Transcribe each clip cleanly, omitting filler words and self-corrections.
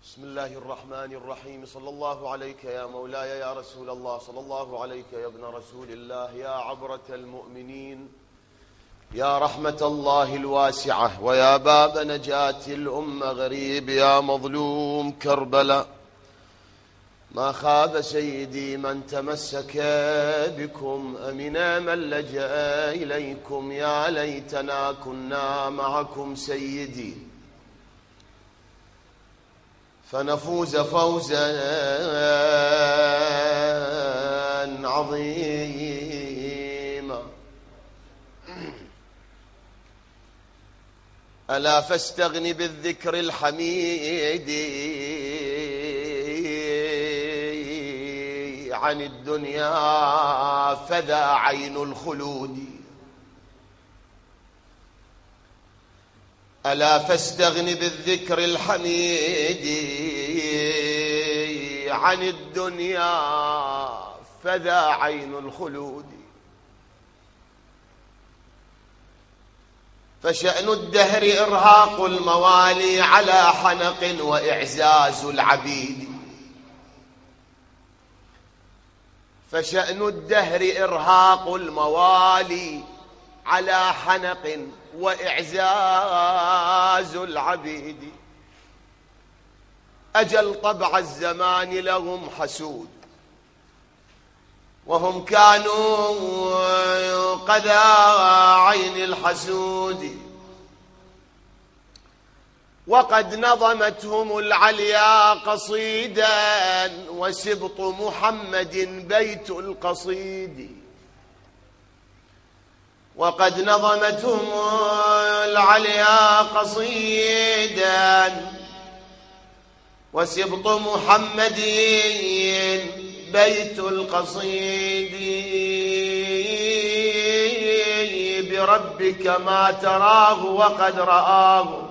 بسم الله الرحمن الرحيم. صلى الله عليك يا مولاي يا رسول الله، صلى الله عليك يا ابن رسول الله، يا عبرة المؤمنين، يا رحمة الله الواسعة، ويا باب نجاة الأمة غريب، يا مظلوم كربلاء. ما خاب سيدي من تمسك بكم، أمنا من لجأ إليكم، يا ليتنا كنا معكم سيدي فنفوز فوزا عظيما. ألا فاستغن بالذكر الحميد عن الدنيا فذا عين الخلود. ألا فاستغن بالذكر الحميد عن الدنيا فذا عين الخلود. فشأن الدهر إرهاق الموالي على حنق وإعزاز العبيد. فشأن الدهر إرهاق الموالي على حنق وإعزاز العبيد. أجل طبع الزمان لهم حسود، وهم كانوا قذا عين الحسود. وقد نظمتهم العليا قصيدا، وسبط محمد بيت القصيد. وقد نظمتهم العليا قصيدا، وسبط محمد بيت القصيد. بربك ما تراه وقد رآه،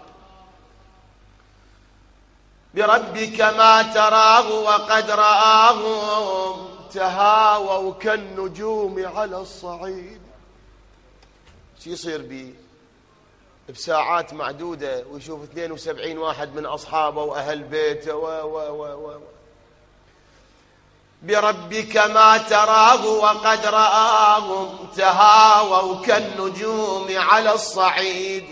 بربك ما تراه وقد رآه. تهاووا كالنجوم على الصعيد. شو يصير بي بساعات معدودة ويشوف 72 واحد من أصحابه وأهل بيته بربك ما تراه وقد رآهم. تهاووا كالنجوم على الصعيد.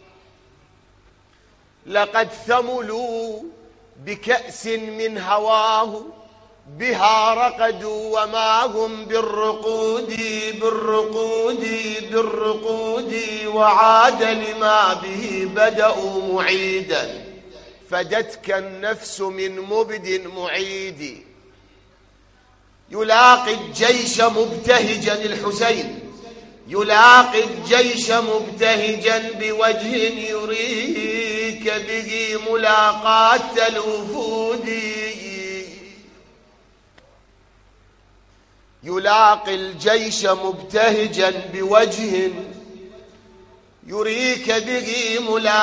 لقد ثملوا بكأس من هواه، بها رقدوا وما هم بالرقود. وعاد لما به بدأوا معيدا، فدتك النفس من مبد معيد. يلاقي الجيش مبتهجا، الحسين يلاقي الجيش مبتهجا بوجه يريك به ملاقاة الوفود. يلاقي الجيش مبتهجا بوجه يريك به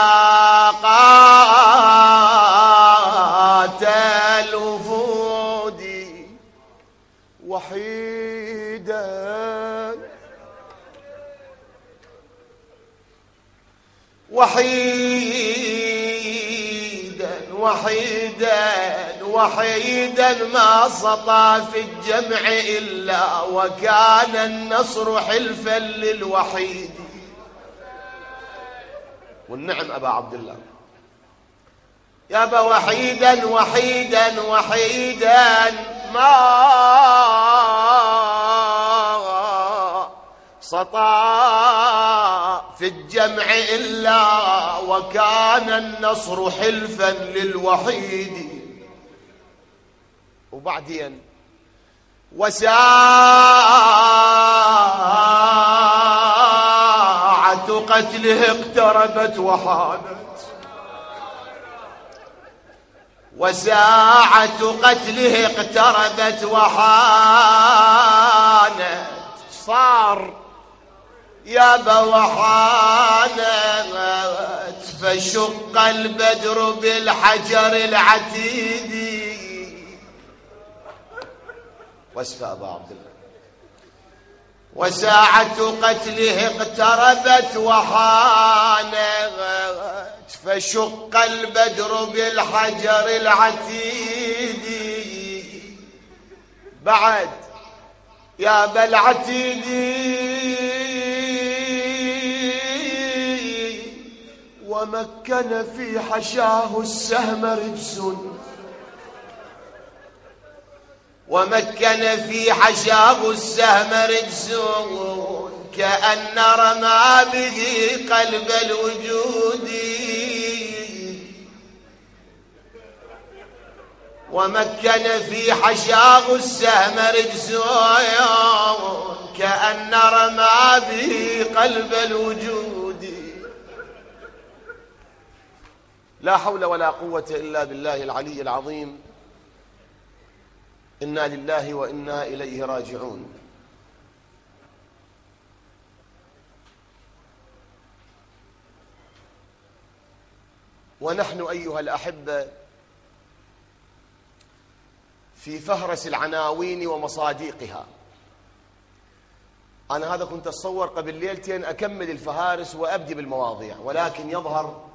ملاقاة الوفود. وحيدا ما سطى في الجمع إلا وكان النصر حلفا للوحيد. والنعم أبا عبد الله يا أبا وحيدا ما سطى في الجمع إلا وكان النصر حلفا للوحيد. وبعدين وساعة قتله اقتربت وحانت. وساعة قتله اقتربت وحانت. صار يا بوحانت، فشق البدر بالحجر العتيد. واسفى أبا عبد الله. وساعة قتله اقتربت وحانت، فشق البدر بالحجر العتيد. بعد يا بالعتيد ومكن في حشاه السهم رجس، ومكن في حشاه السهم رجس كأن رمى به قلب الوجود. ومكن في حشاه السهم رجس كأن رمى به قلب الوجود. لا حول ولا قوة إلا بالله العلي العظيم. إنا لله وإنا إليه راجعون. ونحن أيها الأحبة في فهرس العناوين ومصاديقها. أنا هذا كنت أتصور قبل ليلتين أكمل الفهارس وأبدي بالمواضيع، ولكن يظهر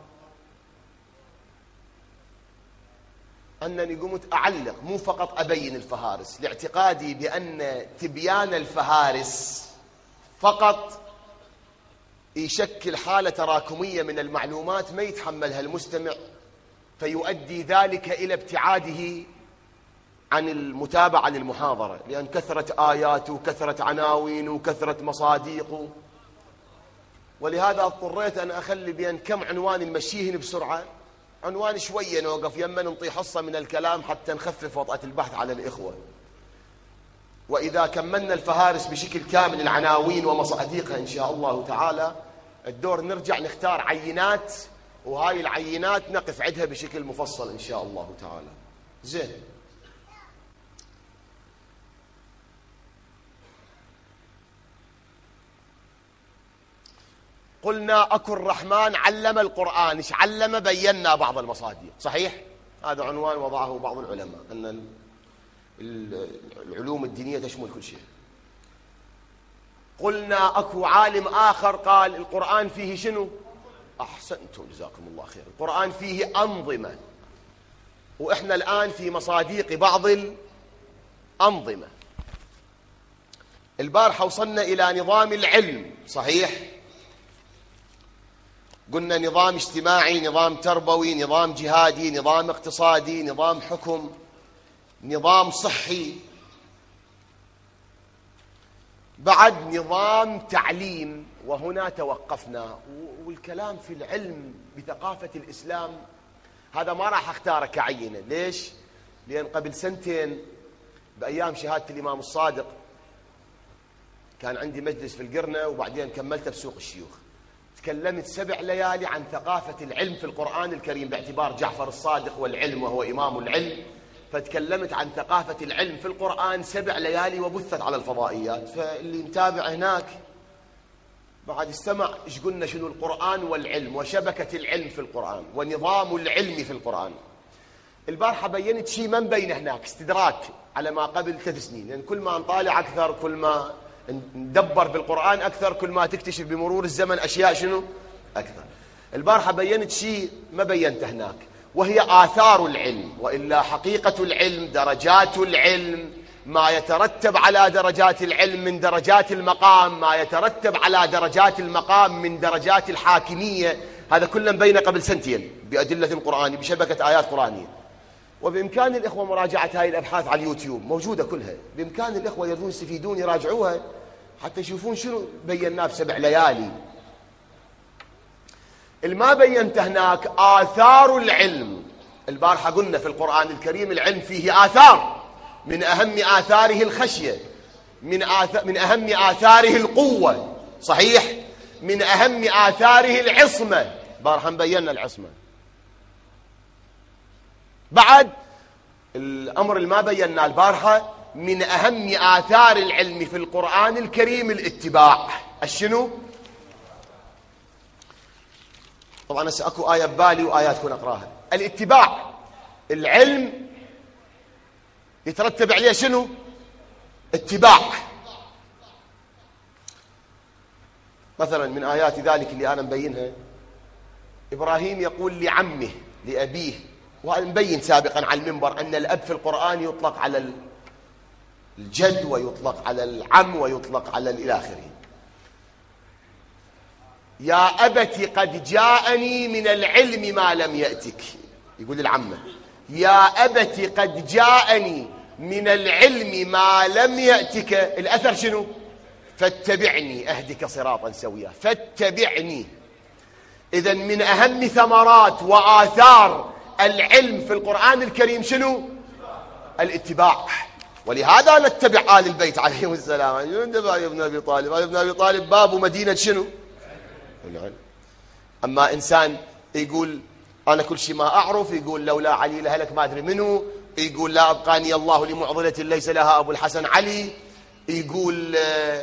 أنني قمت أعلق مو فقط أبين الفهارس، لاعتقادي بأن تبيان الفهارس فقط يشكل حالة تراكمية من المعلومات ما يتحملها المستمع، فيؤدي ذلك إلى ابتعاده عن المتابعة للمحاضرة، لأن كثرة آيات وكثرة عناوين وكثرة مصاديق. ولهذا اضطريت أن أخلي بين كم عنوان نمشيهن بسرعة، عنوان شوية نوقف يما ننطي حصة من الكلام حتى نخفف وطأة البحث على الإخوة. وإذا كملنا الفهارس بشكل كامل العناوين ومصاديقها إن شاء الله تعالى، الدور نرجع نختار عينات، وهاي العينات نقف عدها بشكل مفصل إن شاء الله تعالى. زين، قلنا أكو الرحمن علم القرآن. إيش علم؟ بينا بعض المصاديق، صحيح؟ هذا عنوان وضعه بعض العلماء، أن العلوم الدينية تشمل كل شيء. قلنا أكو عالم آخر قال القرآن فيه شنو؟ أحسنتم جزاكم الله خير. القرآن فيه أنظمة، وإحنا الآن في مصاديق بعض الأنظمة. البارحة وصلنا إلى نظام العلم، صحيح؟ قلنا نظام اجتماعي، نظام تربوي، نظام جهادي، نظام اقتصادي، نظام حكم، نظام صحي، بعد نظام تعليم. وهنا توقفنا. والكلام في العلم بثقافة الإسلام هذا ما راح اختاره كعينة. ليش؟ لأن قبل سنتين بأيام شهادة الإمام الصادق كان عندي مجلس في القرنة، وبعدين كملته بسوق الشيوخ. تكلمت 7 ليالي عن ثقافة العلم في القرآن الكريم، باعتبار جعفر الصادق والعلم وهو إمام العلم، فتكلمت عن ثقافة العلم في القرآن 7 ليالي وبثت على الفضائيات. فاللي متابع هناك بعد استمع إيش قلنا شنو القرآن والعلم وشبكة العلم في القرآن ونظام العلم في القرآن. البارحة بينت شيء ما مبين هناك، استدراك على ما قبل 3 سنين، لأن كل ما نطالع أكثر، كل ما ندبر بالقرآن أكثر، كل ما تكتشف بمرور الزمن أشياء شنو أكثر. البارحة بينت شيء ما بينته هناك، وهي آثار العلم. وإلا حقيقة العلم، درجات العلم، ما يترتب على درجات العلم من درجات المقام، ما يترتب على درجات المقام من درجات الحاكمية، هذا كله مبين قبل 2 سنين بأدلة قرآنية، بشبكة آيات قرآنية. وبإمكان الإخوة مراجعة هاي الأبحاث على اليوتيوب، موجودة كلها، بإمكان الإخوة يريدون يستفيدون يراجعوها حتى يشوفون شنو بيناه ب7 ليالي. الما بينت هناك آثار العلم. البارحة قلنا في القرآن الكريم العلم فيه آثار، من أهم آثاره الخشية، من أهم آثاره القوة، صحيح؟ من أهم آثاره العصمة. بارحة بينا العصمة. بعد الأمر الما بينا البارحة، من أهم آثار العلم في القرآن الكريم الاتباع. الشنو؟ طبعا هسه اكو آية ببالي وآيات كون أقراها. الاتباع، العلم يترتب عليه شنو؟ اتباع. مثلا من آيات ذلك اللي أنا مبينها، إبراهيم يقول لعمه لأبيه، وهذا مبين سابقا على المنبر أن الأب في القرآن يطلق على الجد ويطلق على العم ويطلق على إلى آخره. يا أبت قد جاءني من العلم ما لم يأتك، يقول للعمة يا أبت قد جاءني من العلم ما لم يأتك. الأثر شنو؟ فاتبعني أهدك صراطا سويا، فاتبعني. إذن من أهم ثمرات وآثار العلم في القرآن الكريم شنو؟ الاتباع. ولهذا نتبع آل البيت عليهم السلام. علي بن أبي طالب، علي بن أبي طالب باب مدينة شنو؟ العلم. أما إنسان يقول أنا كل شيء ما أعرف، يقول لولا علي لهلك ما أدري منه، يقول لا أبقاني الله لمعضلة ليس لها أبو الحسن علي، يقول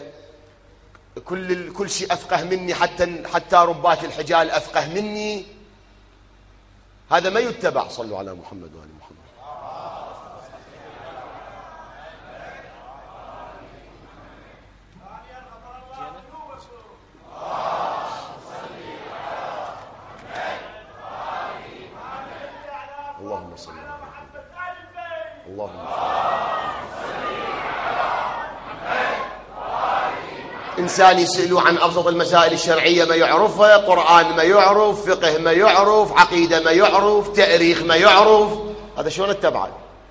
كل شيء أفقه مني، حتى ربات الحجال أفقه مني. هذا ما يتبع. صلوا على محمد وآل محمد. اللهم صل على محمد. اللهم صل. إنسان يسألوا عن أبسط المسائل الشرعية ما يعرفها، قرآن ما يعرف، فقه ما يعرف، عقيدة ما يعرف، تاريخ ما يعرف. هذا شلون اتبعه؟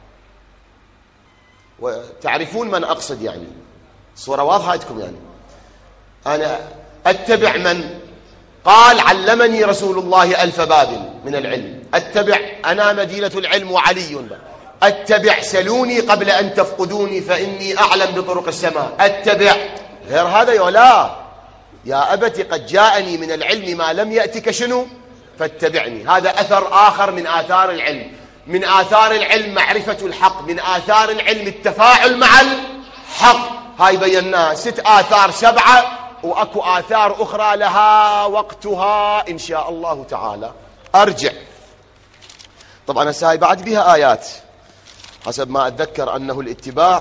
وتعرفون من أقصد يعني، الصورة واضحة عندكم يعني. أنا أتبع من قال علمني رسول الله 1000 باب من العلم، أتبع أنا مدينة العلم وعلي، أتبع سلوني قبل أن تفقدوني فإني أعلم بطرق السماء، أتبع غير هذا يولا. يا أبت قد جاءني من العلم ما لم يأتك شنو؟ فاتبعني. هذا أثر آخر من آثار العلم. من آثار العلم معرفة الحق، من آثار العلم التفاعل مع الحق. هاي بيناها 6 آثار 7، وأكو آثار أخرى لها وقتها إن شاء الله تعالى. أرجع طبعا هسه هاي بعد بها آيات حسب ما أتذكر أنه الاتباع.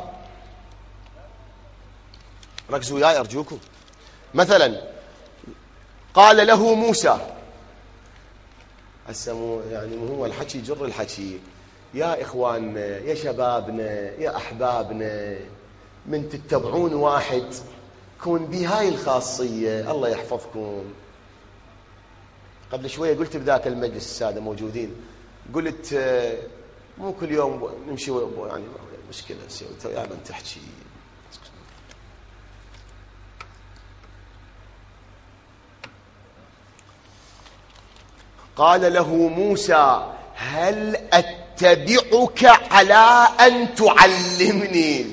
ركزوا وياي أرجوكم. مثلا قال له موسى، هسه يعني هو الحكي جر الحكي، يا إخواننا يا شبابنا يا أحبابنا، من تتبعون واحد كون بهاي الخاصية الله يحفظكم. قبل شوية قلت بذاك المجلس السادة موجودين، قلت مو كل يوم نمشي يعني مشكلة يا من تحكي. قال له موسى هل أتبعك على أن تعلمني.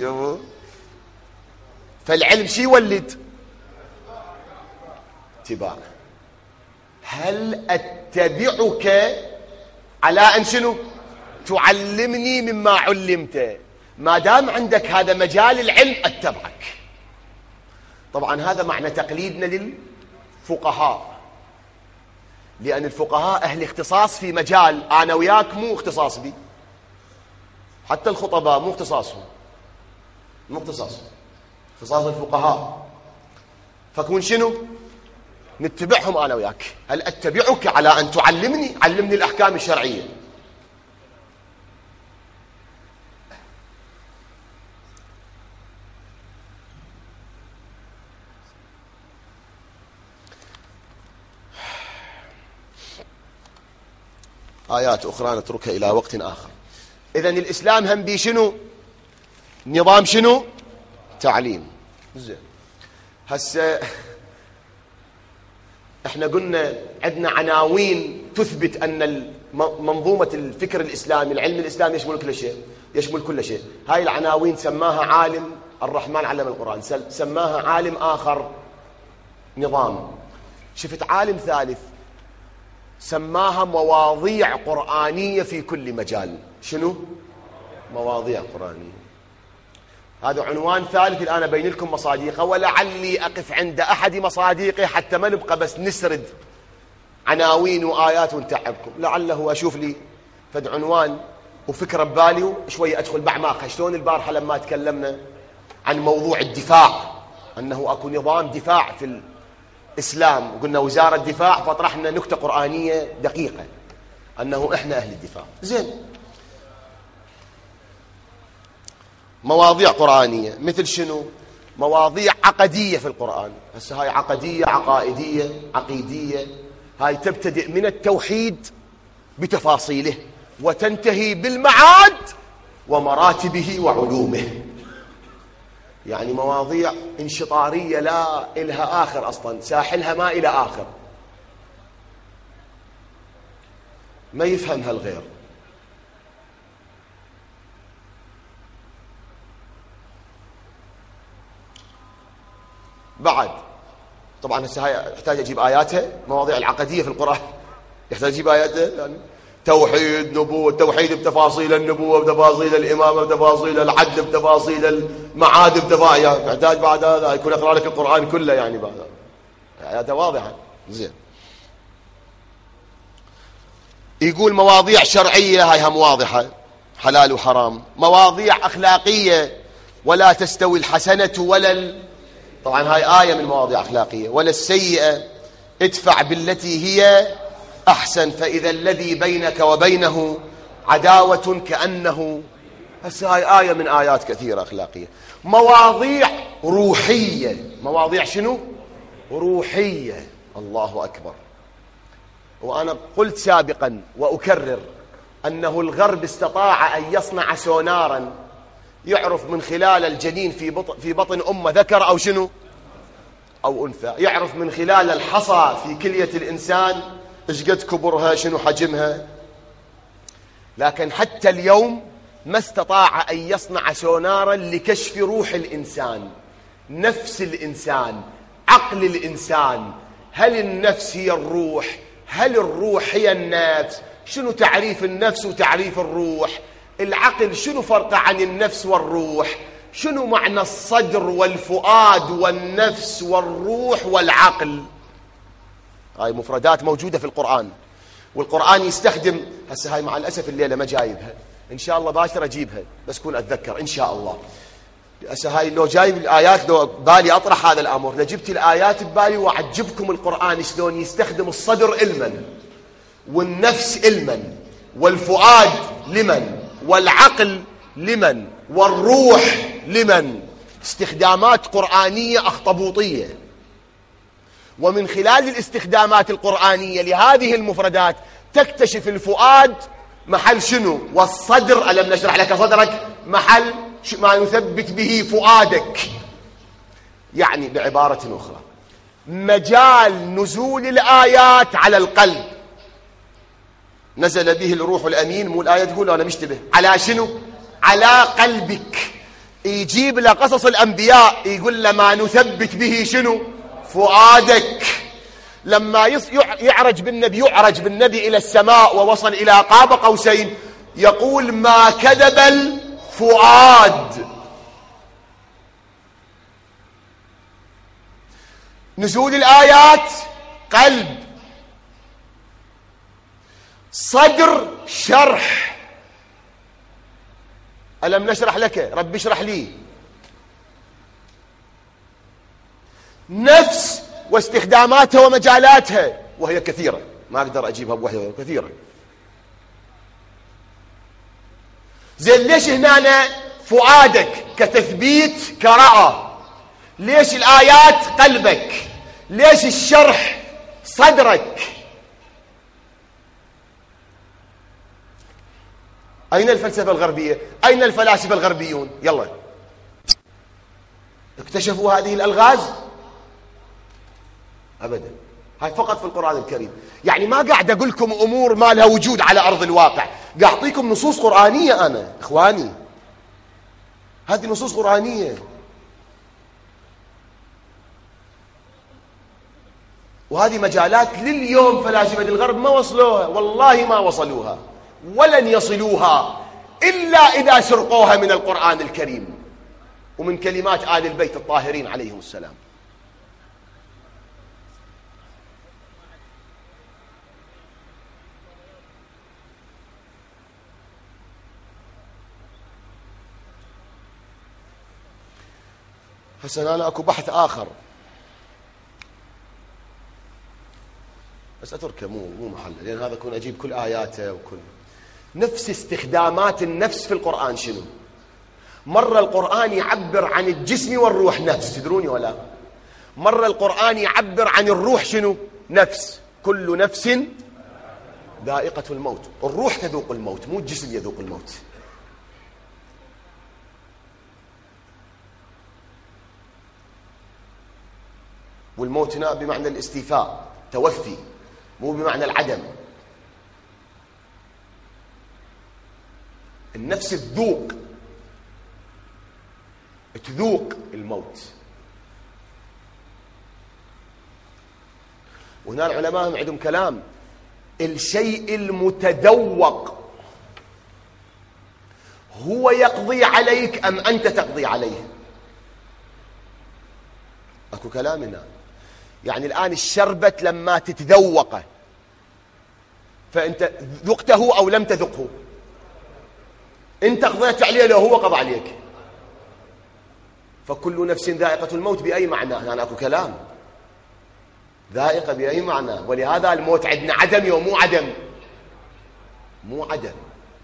فالعلم شي يولد اتباع. هل أتبعك على أن شنو؟ تعلمني مما علمت. ما دام عندك هذا مجال العلم أتبعك. طبعا هذا معنى تقليدنا للفقهاء، لأن الفقهاء أهل اختصاص في مجال أنا وياك مو اختصاص بي، حتى الخطباء مو اختصاصهم، مو اختصاص الفقهاء. فكون شنو؟ نتبعهم أنا وياك. هل أتبعك على أن تعلمني؟ علمني الأحكام الشرعية. آيات أخرى نتركها إلى وقت آخر. إذن الإسلام هم بي شنو؟ نظام شنو؟ تعليم. زين هسه احنا قلنا عندنا عناوين تثبت أن منظومة الفكر الإسلامي، العلم الإسلامي يشمل كل شيء، يشمل كل شيء. هاي العناوين سماها عالم الرحمن علم القرآن، سماها عالم آخر نظام. شفت عالم ثالث سماها مواضيع قرآنية في كل مجال. شنو؟ مواضيع قرآنية. هذا عنوان ثالث الآن أبين لكم مصاديقه، ولعلي أقف عند أحد مصاديقه حتى ما نبقى بس نسرد عناوين وآيات ونتعبكم. لعله أشوف لي فد عنوان وفكرة ببالي وشوية أدخل بعماقها. شلون البارحة لما تكلمنا عن موضوع الدفاع، أنه أكو نظام دفاع إسلام وقلنا وزارة دفاع، فطرحنا نكتة قرآنية دقيقة أنه إحنا أهل الدفاع. زين، مواضيع قرآنية مثل شنو؟ مواضيع عقدية في القرآن. هسه هاي عقدية، عقائدية، عقيدية. هاي تبتدئ من التوحيد بتفاصيله وتنتهي بالمعاد ومراتبه وعلومه. يعني مواضيع انشطارية لا إلها آخر، أصلا ساحلها ما إلى آخر، ما يفهمها الغير. بعد طبعا هسه هاي يحتاج أجيب آياتها. مواضيع العقدية في القرآن يحتاج أجيب آياتها، يعني توحيد، نبوة، التوحيد بتفاصيل، النبوة بتفاصيل، الإمامة بتفاصيل، العدل بتفاصيل، المعاد بتفاصيل. يحتاج بعد هذا يكون أقرأ لك القرآن كله، يعني بعد آياتها واضحة. زين، يقول مواضيع شرعية هاي هم واضحة، حلال وحرام. مواضيع أخلاقية، ولا تستوي الحسنة ولا طبعا هاي آية من مواضيع أخلاقية. ولا السيئة ادفع بالتي هي أحسن فإذا الذي بينك وبينه عداوة كأنه. هسه هاي آية من آيات كثيرة أخلاقية. مواضيع روحية. مواضيع شنو؟ روحية. الله أكبر. وأنا قلت سابقا وأكرر أنه الغرب استطاع أن يصنع سونارا يعرف من خلال الجنين في بطن أمه ذكر أو شنو أو أنثى، يعرف من خلال الحصى في كلية الإنسان إيش قد كبرها، شنو حجمها. لكن حتى اليوم ما استطاع أن يصنع سونارا لكشف روح الإنسان، نفس الإنسان، عقل الإنسان. هل النفس هي الروح؟ هل الروح هي النفس؟ شنو تعريف النفس وتعريف الروح؟ العقل شنو فرقه عن النفس والروح؟ شنو معنى الصدر والفؤاد والنفس والروح والعقل؟ هاي مفردات موجودة في القرآن، والقرآن يستخدم. هسه هاي مع الأسف الليلة ما جايبها، إن شاء الله باشر أجيبها بس كون أتذكر إن شاء الله. هسه هاي لو جايب الآيات، لو بالي أطرح هذا الأمر لجبت الآيات ببالي وأعجبكم القرآن شلون يستخدم الصدر علما، والنفس علما، والفؤاد لمن، والعقل لمن، والروح لمن. استخدامات قرآنية أخطبوطية. ومن خلال الاستخدامات القرآنية لهذه المفردات تكتشف الفؤاد محل شنو، والصدر ألم نشرح لك صدرك محل ما يثبت به فؤادك. يعني بعبارة أخرى مجال نزول الآيات على القلب. نزل به الروح الأمين، مو الآية تقول أنا مشتبه على شنو؟ على قلبك. يجيب له قصص الأنبياء يقول له ما نثبت به شنو؟ فؤادك. لما يعرج بالنبي إلى السماء ووصل إلى قاب قوسين يقول ما كذب الفؤاد. نزول الآيات قلب، صدر شرح. ألم نشرح لك، رب اشرح لي. نفس واستخداماتها ومجالاتها وهي كثيرة، ما أقدر أجيبها بوحدة، كثيرة. زين ليش هنا فؤادك كتثبيت كرأى؟ ليش الآيات قلبك؟ ليش الشرح صدرك؟ أين الفلسفة الغربية؟ أين الفلاسفة الغربيون؟ يلا اكتشفوا هذه الألغاز؟ أبدا. هاي فقط في القرآن الكريم. يعني ما قاعد أقول لكم أمور ما لها وجود على أرض الواقع، قاعد أعطيكم نصوص قرآنية. أنا إخواني هذه نصوص قرآنية، وهذه مجالات لليوم فلاسفة الغرب ما وصلوها، والله ما وصلوها ولن يصلوها إلا إذا سرقوها من القرآن الكريم ومن كلمات آل البيت الطاهرين عليهم السلام. حسنا، أنا أكو بحث آخر بس أتركه مو محل، لأن هذا أكون أجيب كل آياته وكل نفس استخدامات النفس في القرآن. شنو؟ مرة القرآن يعبر عن الجسم والروح نفس، تدروني ولا؟ مرة القرآن يعبر عن الروح شنو؟ نفس. كل نفس ذائقة الموت. الروح تذوق الموت، مو الجسم يذوق الموت. والموت هنا بمعنى الاستيفاء، توفي، مو بمعنى العدم. النفس تذوق الموت. وهنا العلماء هم عندهم كلام: الشيء المتذوق هو يقضي عليك أم أنت تقضي عليه؟ أكو كلام هنا. يعني الآن الشربت لما تتذوقه، فأنت ذقته أو لم تذقه؟ أنت قضيت عليه لو هو قضى عليك. فكل نفس ذائقة الموت بأي معنى؟ يعني أكو كلام. ذائقة بأي معنى؟ ولهذا الموت عندنا عدم يوم مو عدم، مو عدم،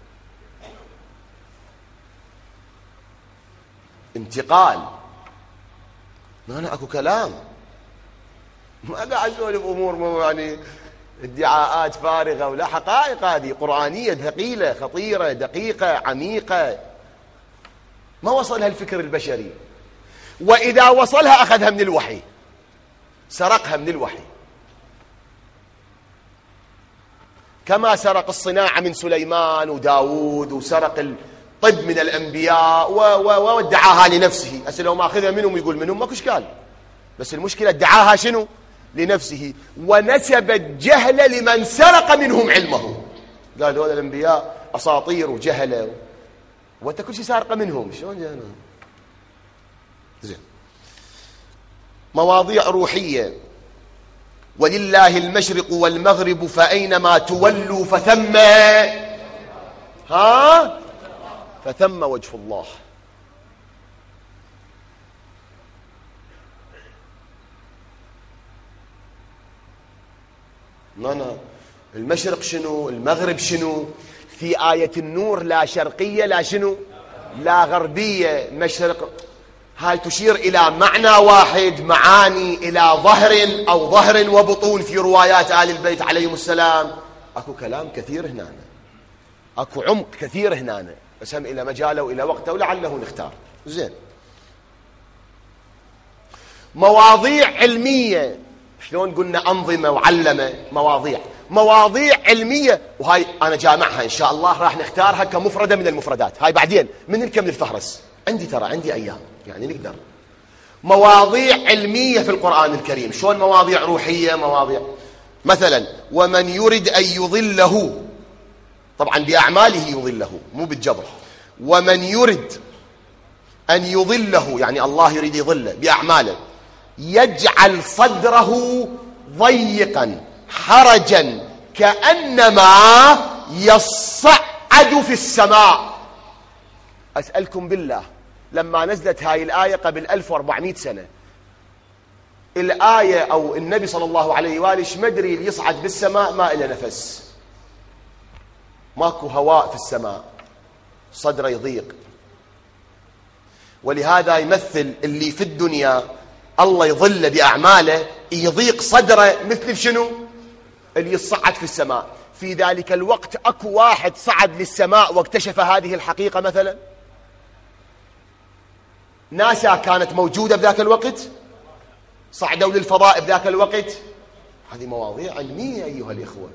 انتقال. أنا أكو كلام، ما قاعد أسولف أمور يعني ادعاءات فارغة، ولا حقائق هذه قرآنية ثقيلة خطيرة دقيقة عميقة ما وصلها الفكر البشري. وإذا وصلها أخذها من الوحي، سرقها من الوحي، كما سرق الصناعة من سليمان وداود، وسرق الطب من الأنبياء وادعاها لنفسه. أسأل لو ما أخذها منهم يقول منهم ماكو إشكال، بس المشكلة ادعاها شنو؟ لنفسه. ونسب الجهل لمن سرق منهم علمه. قال هذول الأنبياء أساطير وجهلة، وأنت كل شيء سارقة منهم. شلون جانا؟ زين. مواضيع روحية: ولله المشرق والمغرب فأينما تولوا فثم وجه الله. المشرق شنو؟ المغرب شنو؟ في آية النور لا شرقية لا شنو؟ لا غربية. مشرق هاي تشير إلى معنى واحد، معاني إلى ظهر أو ظهر وبطون في روايات آل البيت عليهم السلام. أكو كلام كثير هنا، أكو عمق كثير هنا، بس هم إلى مجاله وإلى وقته ولعله نختار. زين. مواضيع علمية، شلون قلنا أنظمة وعلمة، مواضيع علمية، وهاي أنا جامعها إن شاء الله، راح نختارها كمفردة من المفردات. هاي بعدين من نكمل الفهرس، عندي أيام يعني نقدر. مواضيع علمية في القرآن الكريم. شلون مواضيع روحية؟ مواضيع مثلا: ومن يرد أن يضله، طبعا بأعماله يضله مو بالجبر. ومن يرد أن يضله يعني الله يريد يضله بأعماله، يجعل صدره ضيقا حرجا كأنما يصعد في السماء. أسألكم بالله، لما نزلت هاي الآية قبل 1400 سنة، الآية أو النبي صلى الله عليه وآله مدري اللي يصعد بالسماء ما إله نفس، ماكو هواء في السماء، صدره يضيق. ولهذا يمثل اللي في الدنيا الله يظل بأعماله، يضيق صدره مثل شنو؟ اللي يصعد في السماء. في ذلك الوقت أكو واحد صعد للسماء واكتشف هذه الحقيقة مثلا؟ ناسا كانت موجودة بذاك الوقت؟ صعدوا للفضاء بذاك الوقت؟ هذه مواضيع علمية أيها الإخوة.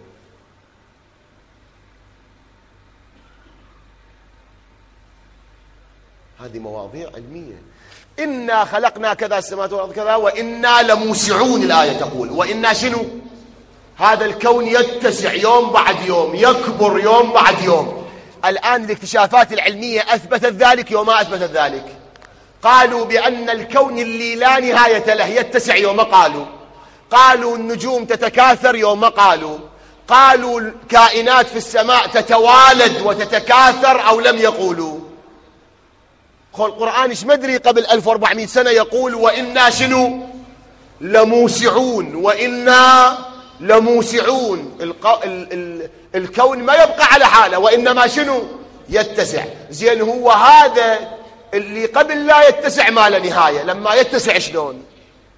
هذه مواضيع علمية. إنا خلقنا كذا السماوات والأرض كذا وإنا لموسعون. الآية تقول وإنا شنو؟ هذا الكون يتسع يوم بعد يوم، يكبر يوم بعد يوم. الآن الاكتشافات العلمية أثبتت ذلك يوم ما أثبتت ذلك. قالوا بأن الكون اللي لا نهاية له يتسع يوم قالوا النجوم تتكاثر يوم قالوا الكائنات في السماء تتوالد وتتكاثر أو لم يقولوا. القرآن ايش مدري قبل 1400 سنة يقول وإنا شنو؟ لموسعون وإنا لموسعون. الكون ما يبقى على حاله وإنما شنو؟ يتسع. زين هو هذا اللي قبل لا يتسع ما له نهاية، لما يتسع شلون؟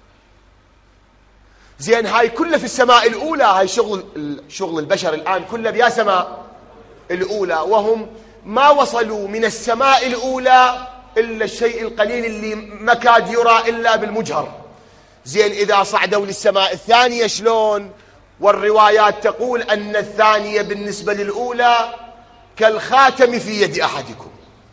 زين هاي كله في السماء الأولى. هاي شغل البشر الآن كله بيا سماء الأولى، وهم ما وصلوا من السماء الأولى إلا الشيء القليل اللي ما كاد يرى إلا بالمجهر. زين إذا صعدوا للسماء الثانية شلون؟ والروايات تقول أن الثانية بالنسبة للأولى كالخاتم في يد أحدكم،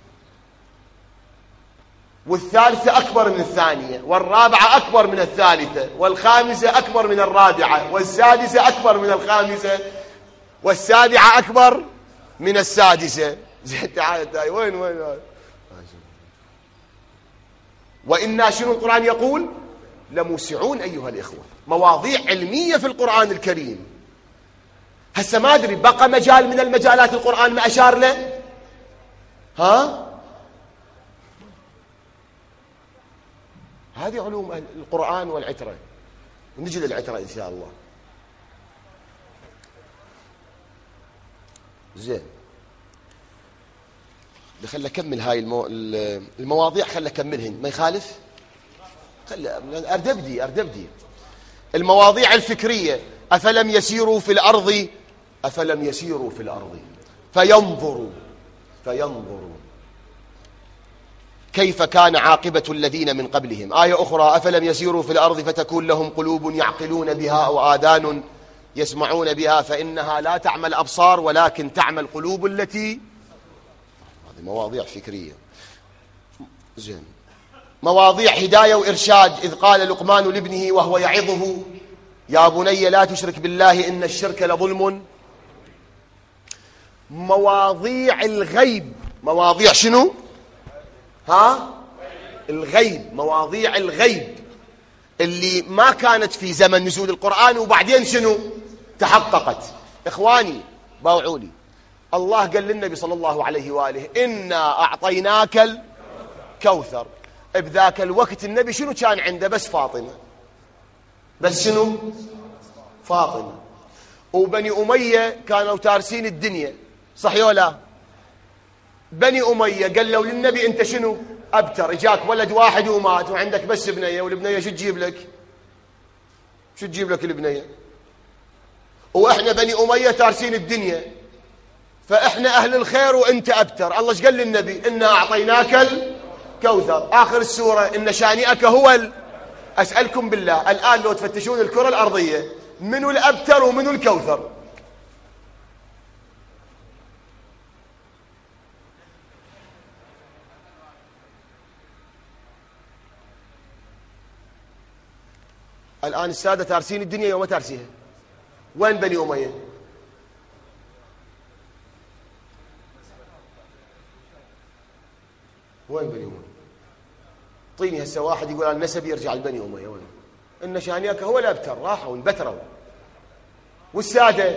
والثالثة أكبر من الثانية، والرابعة أكبر من الثالثة، والخامسة أكبر من الرابعة، والسادسة أكبر من الخامسة، والسابعة أكبر من السادسة. زين تعال وين وإنا شنو القرآن يقول؟ لموسعون أيها الإخوة. مواضيع علمية في القرآن الكريم. هسه ما أدري بقى مجال من المجالات القرآن ما أشار له؟ ها؟ هذه علوم القرآن والعترة، ونجي للعترة إن شاء الله. زين خلنا أكمل هاي المواضيع، خلنا أكملهن ما يخالف. أردبدي المواضيع الفكرية. أفلم يسيروا في الأرض فينظروا كيف كان عاقبة الذين من قبلهم. آية أخرى أفلم يسيروا في الأرض فتكون لهم قلوب يعقلون بها أو آذان يسمعون بها فإنها لا تعمى الأبصار ولكن تعمى القلوب التي. هذه مواضيع فكرية. زين مواضيع هداية وإرشاد. إذ قال لقمان لابنه وهو يعظه يا بني لا تشرك بالله إن الشرك لظلم. مواضيع الغيب. مواضيع شنو؟ الغيب. مواضيع الغيب اللي ما كانت في زمن نزول القرآن وبعدين شنو؟ تحققت. إخواني باوعولي، الله قال للنبي صلى الله عليه وآله إنا أعطيناك الكوثر. بذاك الوقت النبي شنو كان عنده؟ بس فاطمة. بس شنو؟ فاطمة. وبني أمية كانوا تارسين الدنيا، صح ولا؟ بني أمية قالوا للنبي أنت شنو؟ أبتر. إجاك ولد واحد ومات وعندك بس بنية، والبنية شو تجيب لك؟ شو تجيب لك البنية؟ وإحنا بني أمية تارسين الدنيا، فإحنا أهل الخير وأنت أبتر. الله ايش قال للنبي؟ إنا أعطيناك الكوثر. آخر السورة إن شانئك هو أسألكم بالله الآن لو تفتشون الكرة الأرضية منو الأبتر ومنو الكوثر؟ الآن السادة تارسين الدنيا يوم تارسيها. وين بني أمية؟ وين بني أمية؟ طيني هسه واحد يقول النسب يرجع لبني أمية. وين؟ إن شانئك هو الأبتر. راحوا انبتروا. والسادة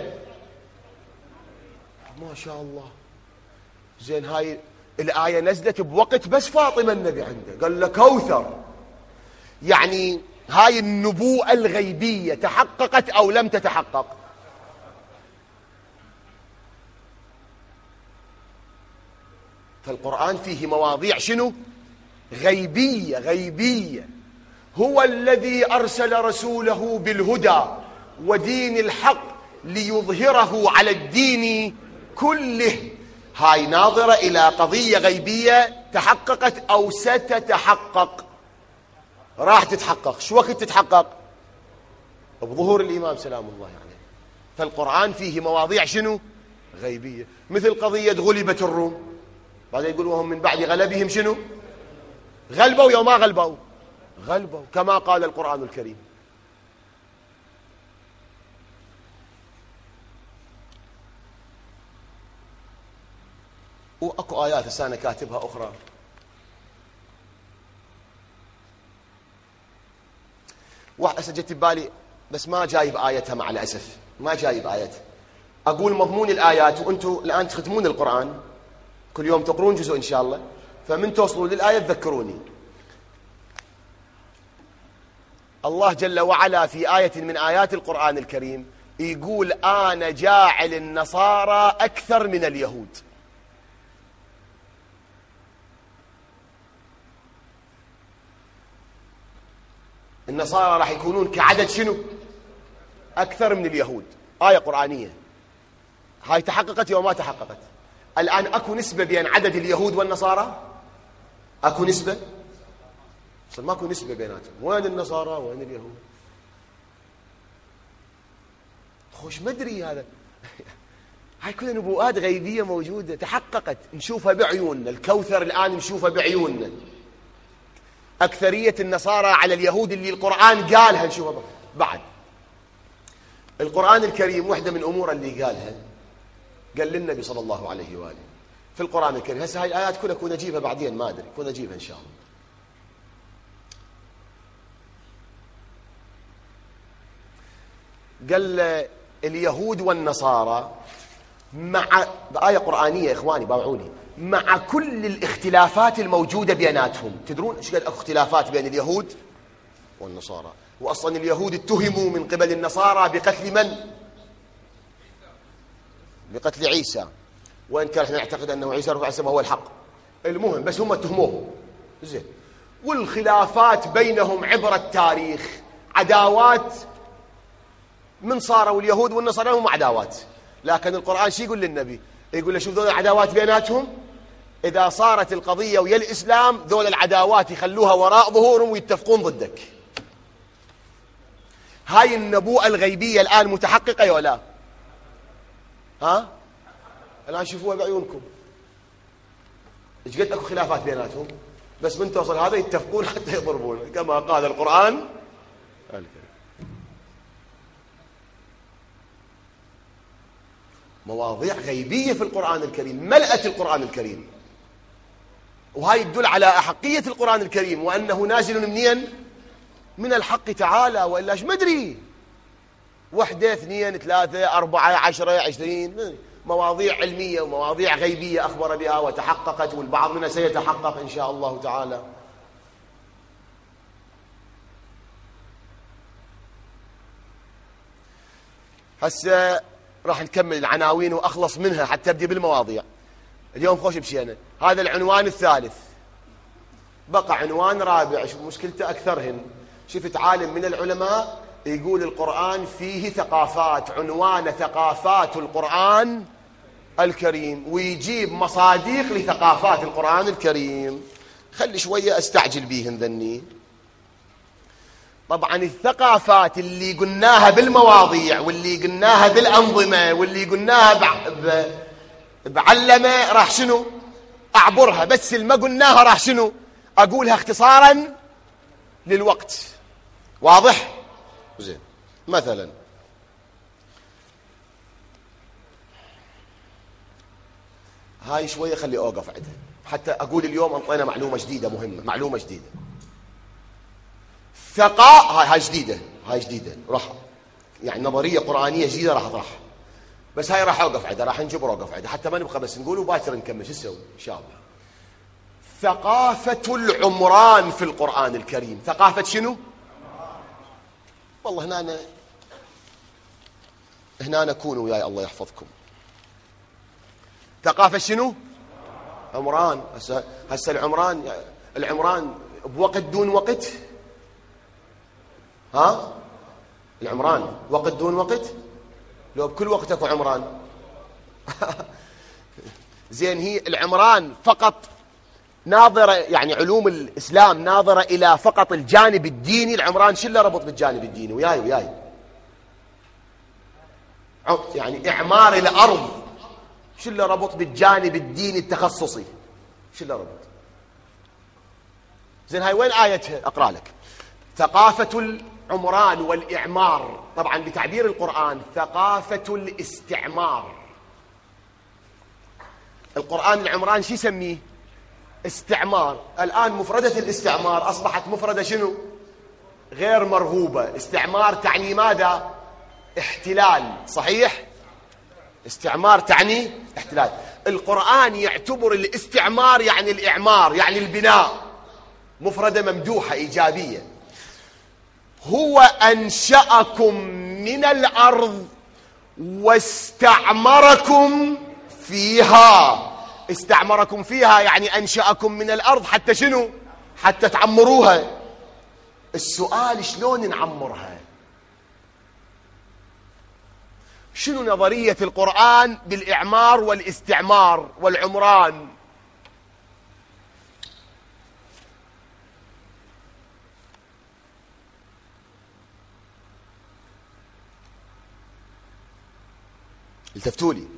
ما شاء الله. زين هاي الآية نزلت بوقت بس فاطمة النبي عنده، قال له كوثر. يعني هاي النبوءة الغيبية تحققت أو لم تتحقق؟ فالقرآن فيه مواضيع شنو؟ غيبية. هو الذي أرسل رسوله بالهدى ودين الحق ليظهره على الدين كله. هاي ناظرة إلى قضية غيبية تحققت أو ستتحقق. راح تتحقق. شو وقت تتحقق؟ بظهور الإمام سلام الله عليه. فالقرآن فيه مواضيع شنو؟ غيبية. مثل قضية غلبت الروم، بعدين يقول وهم من بعد غلبهم شنو؟ غلبوا يوم ما غلبوا كما قال القرآن الكريم. وأكو آيات هسه أنا كاتبها أخرى. واحد هسه جت ببالي بس ما جايب آيتها مع الأسف، ما جايب آيتها. أقول مضمون الآيات وأنتم الآن تختمون القرآن، كل يوم تقرون جزء إن شاء الله، فمن توصلوا للآية تذكروني. الله جل وعلا في آية من آيات القرآن الكريم يقول أنا جاعل النصارى أكثر من اليهود. النصارى راح يكونون كعدد شنو؟ أكثر من اليهود. آية قرآنية. هاي تحققت أو ما تحققت؟ الآن أكو نسبة بين عدد اليهود والنصارى؟ أكو نسبة؟ أصلا ماكو نسبة بيناتهم. وين النصارى وين اليهود؟ خوش مدري هذا. هاي كلها نبوءات غيبية موجودة تحققت، نشوفها بعيوننا. الكوثر الآن نشوفها بعيوننا. أكثرية النصارى على اليهود اللي القرآن قالها نشوفها. بعد القرآن الكريم واحدة من أمور اللي قالها، قال للنبي صلى الله عليه وآله في القرآن الكريم. هسه هاي الآيات كلها كون أجيبها بعدين، ما أدري، كون أجيبها إن شاء الله. قال اليهود والنصارى مع آية قرآنية إخواني باوعوني، مع كل الاختلافات الموجودة بيناتهم. تدرون ايش قال اكو اختلافات بين اليهود والنصارى؟ وأصلا اليهود اتهموا من قبل النصارى بقتل من؟ بقتل عيسى، وإن كان احنا نعتقد أنه عيسى رفع السماء هو الحق. المهم بس هم اتهموه. زين. والخلافات بينهم عبر التاريخ عداوات، من صاروا اليهود والنصارى هم عداوات. لكن القرآن شو يقول للنبي؟ يقول له شوف ذول العداوات بيناتهم، إذا صارت القضية ويا الإسلام ذول العداوات يخلوها وراء ظهورهم ويتفقون ضدك. هاي النبوءة الغيبية الآن متحققة ولا لا؟ ها؟ الآن شوفوها بعيونكم. ايش قد اكو خلافات بيناتهم، بس من توصل هذا يتفقون حتى يضربون كما قال القرآن الكريم. مواضيع غيبية في القرآن الكريم، ملأت القرآن الكريم. وهاي تدل على أحقية القرآن الكريم وأنه نازل منين؟ من الحق تعالى. وإلا ايش مدري، 1 2 3 4 10 20 مواضيع علمية ومواضيع غيبية أخبر بها وتحققت، والبعض منها سيتحقق إن شاء الله تعالى. هسه راح نكمل العناوين وأخلص منها حتى أبدي بالمواضيع. اليوم خوش بشينا، هذا العنوان الثالث، بقى عنوان رابع. شوف مشكلته أكثرهن. شفت عالم من العلماء يقول القرآن فيه ثقافات، عنوان ثقافات القرآن الكريم، ويجيب مصاديق لثقافات القرآن الكريم. خلي شوية أستعجل بيهن ذني. طبعا الثقافات اللي قلناها بالمواضيع واللي قلناها بالأنظمة واللي قلناها بعلمة راح شنو أعبرها، بس اللي ما قلناها راح شنو أقولها اختصارا للوقت. واضح؟ زين. مثلا هاي شوية خلي أوقف عندها حتى أقول اليوم أنطينا معلومة جديدة مهمة، معلومة جديدة. هاي جديدة، هاي جديدة راح يعني نظرية قرآنية جديدة راح أطرحها، بس هاي راح أوقف عندها، راح نجبر أوقف عندها حتى ما نبقى بس نقول وباكر نكمل. شو نسوي إن شاء الله؟ ثقافة العمران في القرآن الكريم. ثقافة شنو؟ والله هنا نكون وياي الله يحفظكم. ثقافة شنو؟ عمران. هسه العمران بوقت دون وقت. ها؟ العمران وقت دون وقت؟ لو بكل وقت اكو عمران. زين، هي العمران فقط ناظرة، يعني علوم الإسلام ناظرة إلى فقط الجانب الديني. العمران شو اللي ربط بالجانب الديني؟ وياي يعني إعمار الأرض شو اللي ربط بالجانب الديني التخصصي؟ شو اللي ربط؟ زين، هاي وين آيتها؟ أقرأ لك. ثقافة العمران والإعمار، طبعا بتعبير القرآن ثقافة الاستعمار. القرآن العمران شو يسميه؟ استعمار. الآن مفردة الاستعمار أصبحت مفردة شنو؟ غير مرغوبة. استعمار تعني ماذا؟ احتلال. صحيح؟ استعمار تعني احتلال. القرآن يعتبر الاستعمار يعني الإعمار، يعني البناء، مفردة ممدوحة إيجابية. هو أنشأكم من الأرض واستعمركم فيها. استعمركم فيها يعني أنشأكم من الأرض حتى شنو؟ حتى تعمروها. السؤال شلون نعمرها؟ شنو نظرية القرآن بالإعمار والاستعمار والعمران؟ التفتوا لي.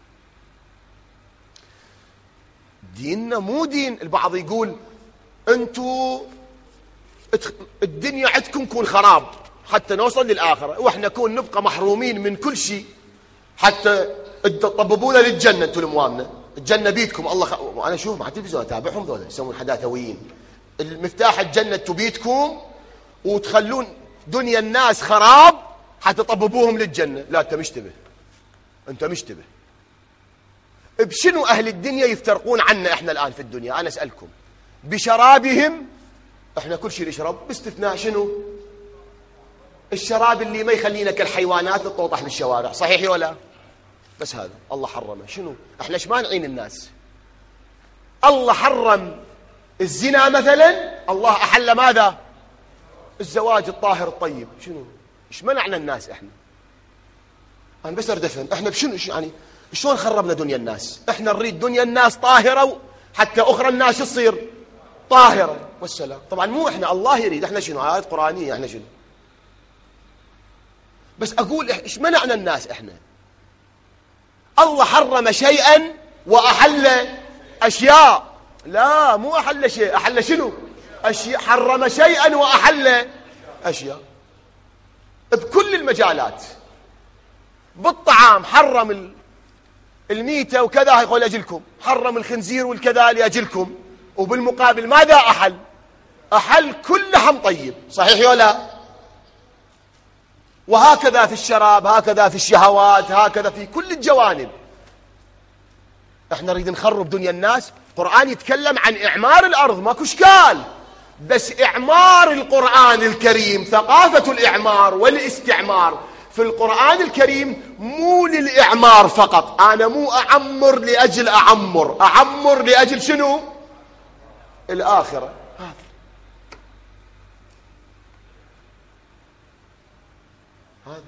ديننا مو دين. البعض يقول انتو الدنيا عندكم كون خراب حتى نوصل للآخرة، واحنا كون نبقى محرومين من كل شيء حتى تطببونا للجنة. انتو الموامنة الجنة بيتكم الله وانا اشوف مع التلفزيون اتابعهم ذولا يسمون حداثويين. المفتاح الجنة بيتكم وتخلون دنيا الناس خراب حتى تطببوهم للجنة. لا انت مشتبه، انت مشتبه. بشنو اهل الدنيا يفترقون عنا احنا الان في الدنيا؟ انا اسألكم. بشرابهم. احنا كل شيء نشرب باستثناء شنو؟ الشراب اللي ما يخلينا كالحيوانات نطوطح بالشوارع، صحيح ولا؟ بس هذا الله حرمه. شنو؟ احنا ايش مانعين الناس؟ الله حرم الزنا مثلا، الله احل ماذا؟ الزواج الطاهر الطيب. شنو؟ ايش منعنا الناس احنا؟ انا بس اردفن احنا بشنو يعني شلون خربنا دنيا الناس؟ احنا نريد دنيا الناس طاهرة حتى اخرى الناس تصير طاهرة والسلام. طبعا مو احنا، الله يريد. احنا شنو؟ آيات قرآنية. احنا شنو؟ بس اقول ايش منعنا الناس احنا؟ الله حرم شيئا واحل اشياء. لا مو احل شيء، احل شنو؟ اشياء. حرم شيئا واحل اشياء بكل المجالات. بالطعام حرم الميتة وكذا يقول أجلكم، حرم الخنزير والكذا لأجلكم، وبالمقابل ماذا أحل؟ أحل كل لحم طيب، صحيح ولا؟ وهكذا في الشراب، هكذا في الشهوات، هكذا في كل الجوانب. احنا نريد نخرب دنيا الناس. القرآن يتكلم عن إعمار الأرض، ماكو إشكال، بس إعمار القرآن الكريم، ثقافة الإعمار والاستعمار في القرآن الكريم مو للإعمار فقط. أنا مو أعمر لأجل أعمر، أعمر لأجل شنو؟ الآخرة. هذا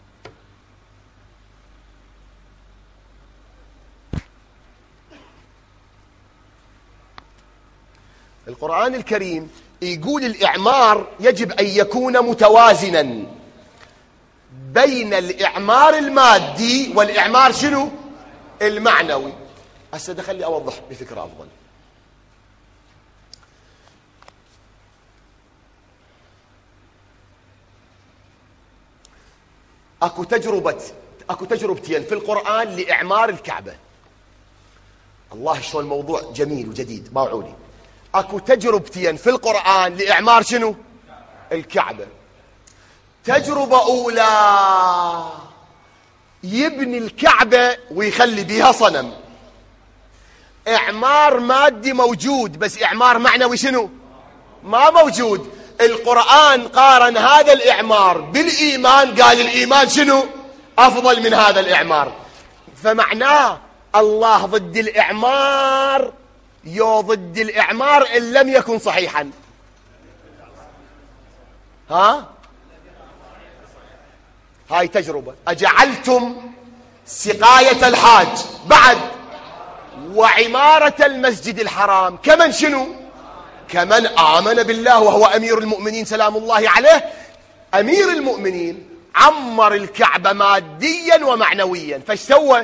القرآن الكريم يقول الإعمار يجب أن يكون متوازنا بين الإعمار المادي والإعمار شنو؟ المعنوي. هسه دخلي أوضح بفكرة أفضل. أكو تجربتين في القرآن لإعمار الكعبة. الله شلون الموضوع جميل وجديد، باوعوني. أكو تجربتين في القرآن لإعمار شنو؟ الكعبة. تجربة أولى يبني الكعبة ويخلي بيها صنم. إعمار مادي موجود، بس إعمار معنوي شنو؟ ما موجود. القرآن قارن هذا الإعمار بالإيمان، قال الإيمان شنو؟ أفضل من هذا الإعمار. فمعناه الله ضد الإعمار، ضد الإعمار إن لم يكن صحيحا. ها؟ هاي تجربة. أجعلتم سقاية الحاج بعد وعمارة المسجد الحرام كمن شنو؟ كمن آمن بالله وهو أمير المؤمنين سلام الله عليه. أمير المؤمنين عمر الكعبة ماديا ومعنويا. فايش سوى؟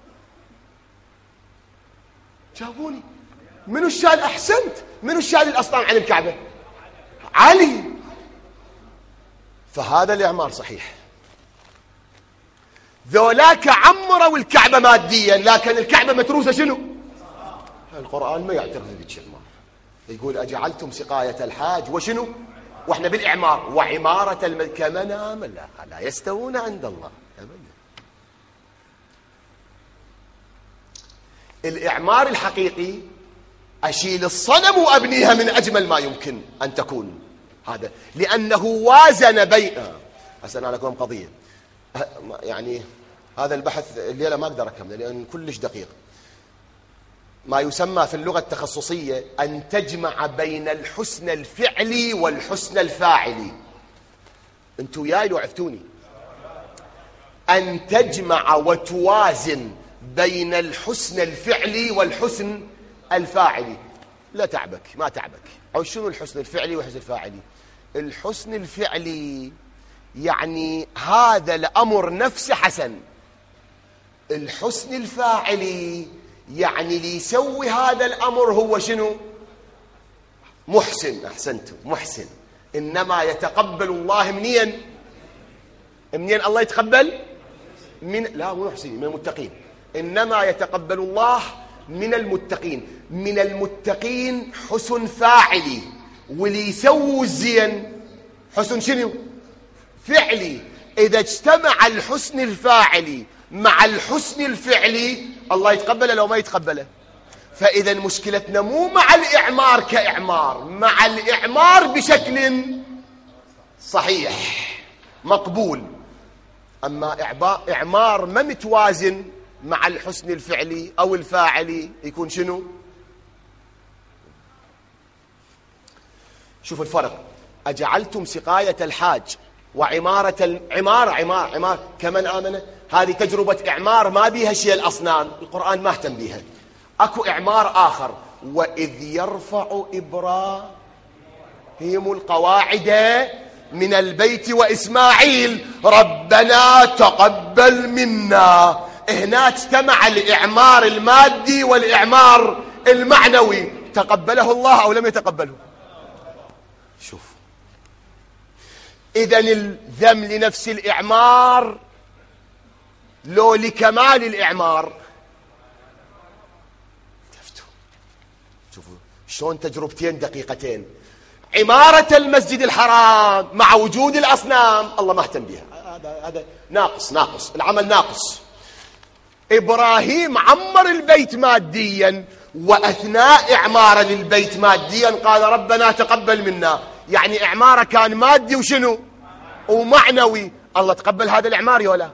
جاوبوني. منو الشال؟ أحسنت. منو الشال الأصنام عن الكعبة؟ علي. فهذا الإعمار صحيح. ذولاك عمروا الكعبة ماديا، لكن الكعبة متروسة شنو؟ القرآن ما يعترف بالإعمار، يقول أجعلتم سقاية الحاج وشنو؟ وإحنا بالإعمار وعمارة كمن آمن. لا يستوون عند الله أبدا. الإعمار الحقيقي أشيل الصنم وأبنيها من أجمل ما يمكن أن تكون. هذا لأنه وازن بين. أسأل لكم قضية، يعني هذا البحث الليلة ما أقدر أكمله لأن كلش دقيق. ما يسمى في اللغة التخصصية أن تجمع بين الحسن الفعلي والحسن الفاعلي. أنتوا وياي لو عفتوني. أن تجمع وتوازن بين الحسن الفعلي والحسن الفاعلي. لا تعبك، ما تعبك. أو شنو الحسن الفعلي والحسن الفاعلي؟ الحسن الفعلي يعني هذا الأمر نفسه حسن. الحسن الفاعلي يعني اللي يسوي هذا الأمر هو شنو؟ محسن. أحسنتم، محسن. إنما يتقبل الله منين؟ منين الله يتقبل؟ لا مو محسنين، من المتقين. إنما يتقبل الله من المتقين. من المتقين حسن فاعلي، واللي يسوي الزين حسن شنو؟ فعلي. إذا اجتمع الحسن الفاعلي مع الحسن الفعلي الله يتقبله لو ما يتقبله. فإذا مشكلتنا مو مع الإعمار كإعمار، مع الإعمار بشكل صحيح مقبول. أما إعمار ما متوازن مع الحسن الفعلي أو الفاعلي يكون شنو؟ شوف الفرق. أجعلتم سقاية الحاج وعمارة عمار كمن آمن. هذه تجربة إعمار ما بيها شيء الأصنام، القرآن ما اهتم بيها. أكو إعمار آخر، وإذ يرفع إبراهيم القواعد من البيت وإسماعيل ربنا تقبل منا. هنا اجتمع الإعمار المادي والإعمار المعنوي. تقبله الله أو لم يتقبله؟ شوف، إذن الذم لنفس الإعمار لو لكمال الإعمار. شوفوا شلون تجربتين دقيقتين. عمارة المسجد الحرام مع وجود الأصنام الله ما اهتم بها، هذا ناقص، العمل ناقص. إبراهيم عمر البيت ماديا، وأثناء إعماره للبيت ماديا قال ربنا تقبل منا. يعني إعماره كان مادي وشنو؟ ومعنوي. الله تقبل هذا الإعمار يولا؟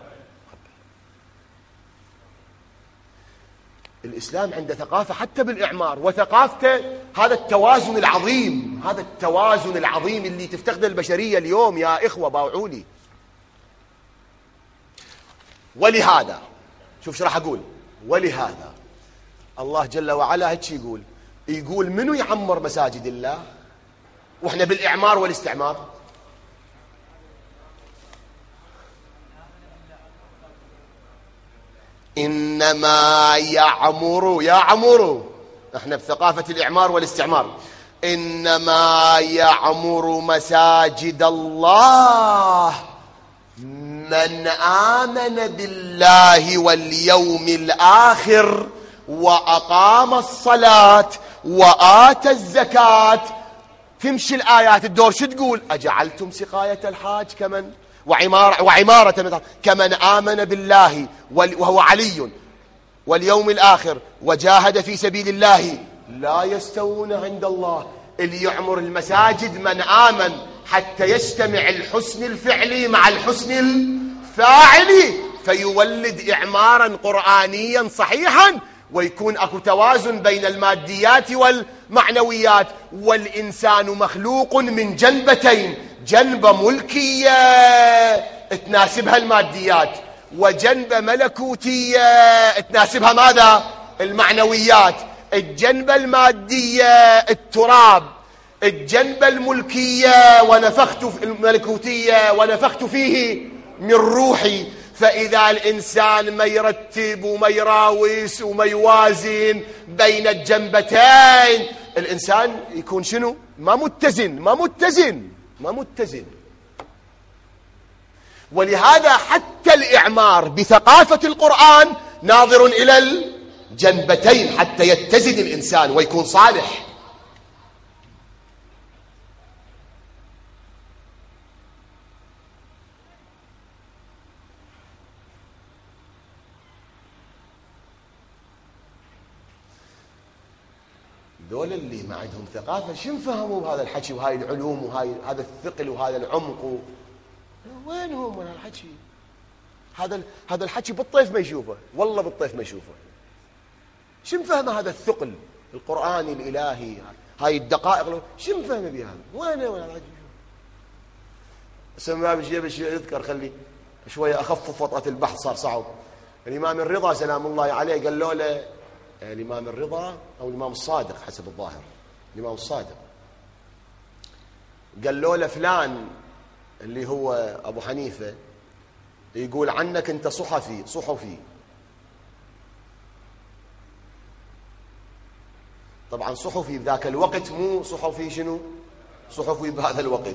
الإسلام عنده ثقافة حتى بالإعمار، وثقافته هذا التوازن العظيم، هذا التوازن العظيم اللي تفتقده البشرية اليوم يا إخوة باوعوني. ولهذا شوف شو راح أقول. ولهذا الله جل وعلا هيك يقول منو يعمر مساجد الله وإحنا بالإعمار والاستعمار؟ إنما يعمر احنا بثقافة الإعمار والاستعمار. إنما يعمر مساجد الله من آمن بالله واليوم الآخر وأقام الصلاة وآتى الزكاة. تمشي الآيات الدور شو تقول؟ أجعلتم سقاية الحاج كمن وعمارة كمن آمن بالله وهو علي واليوم الآخر وجاهد في سبيل الله لا يستوون عند الله. اللي يعمر المساجد من آمن حتى يجتمع الحسن الفعلي مع الحسن الفاعلي فيولد إعمارا قرآنيا صحيحا، ويكون أكو توازن بين الماديات والمعنويات. والإنسان مخلوق من جنبتين، جنبة ملكية تناسبها الماديات، وجنبة ملكوتية تناسبها ماذا؟ المعنويات. الجنبة المادية التراب، الجنبة الملكية الملكوتية ونفخت فيه من روحي. فإذا الإنسان ما يرتب وما يراوس وما يوازن بين الجنبتين الإنسان يكون شنو؟ ما متزن. ولهذا حتى الإعمار بثقافة القرآن ناظر إلى الجنبتين حتى يتزن الإنسان ويكون صالح. دول اللي ما عندهم ثقافة شو فهموا بهذا الحكي وهاي العلوم وهذا الثقل وهذا العمق وينهم من الحكي؟ هذا الحكي بالطيف ما يشوفه، والله بالطيف ما يشوفه. شو مفهمه هذا الثقل القرآني الإلهي، هاي الدقائق، شو مفهمه بها؟ وين سماه بشيء يذكر، خلي شوية أخفف وطأة البحث صار صعب. الإمام الرضا سلام الله عليه قال له الإمام الرضا أو الإمام الصادق حسب الظاهر، الإمام الصادق قال له فلان اللي هو أبو حنيفة يقول عنك أنت صحفي. طبعا صحفي بذاك الوقت مو صحفي شنو، صحفي بهذا الوقت.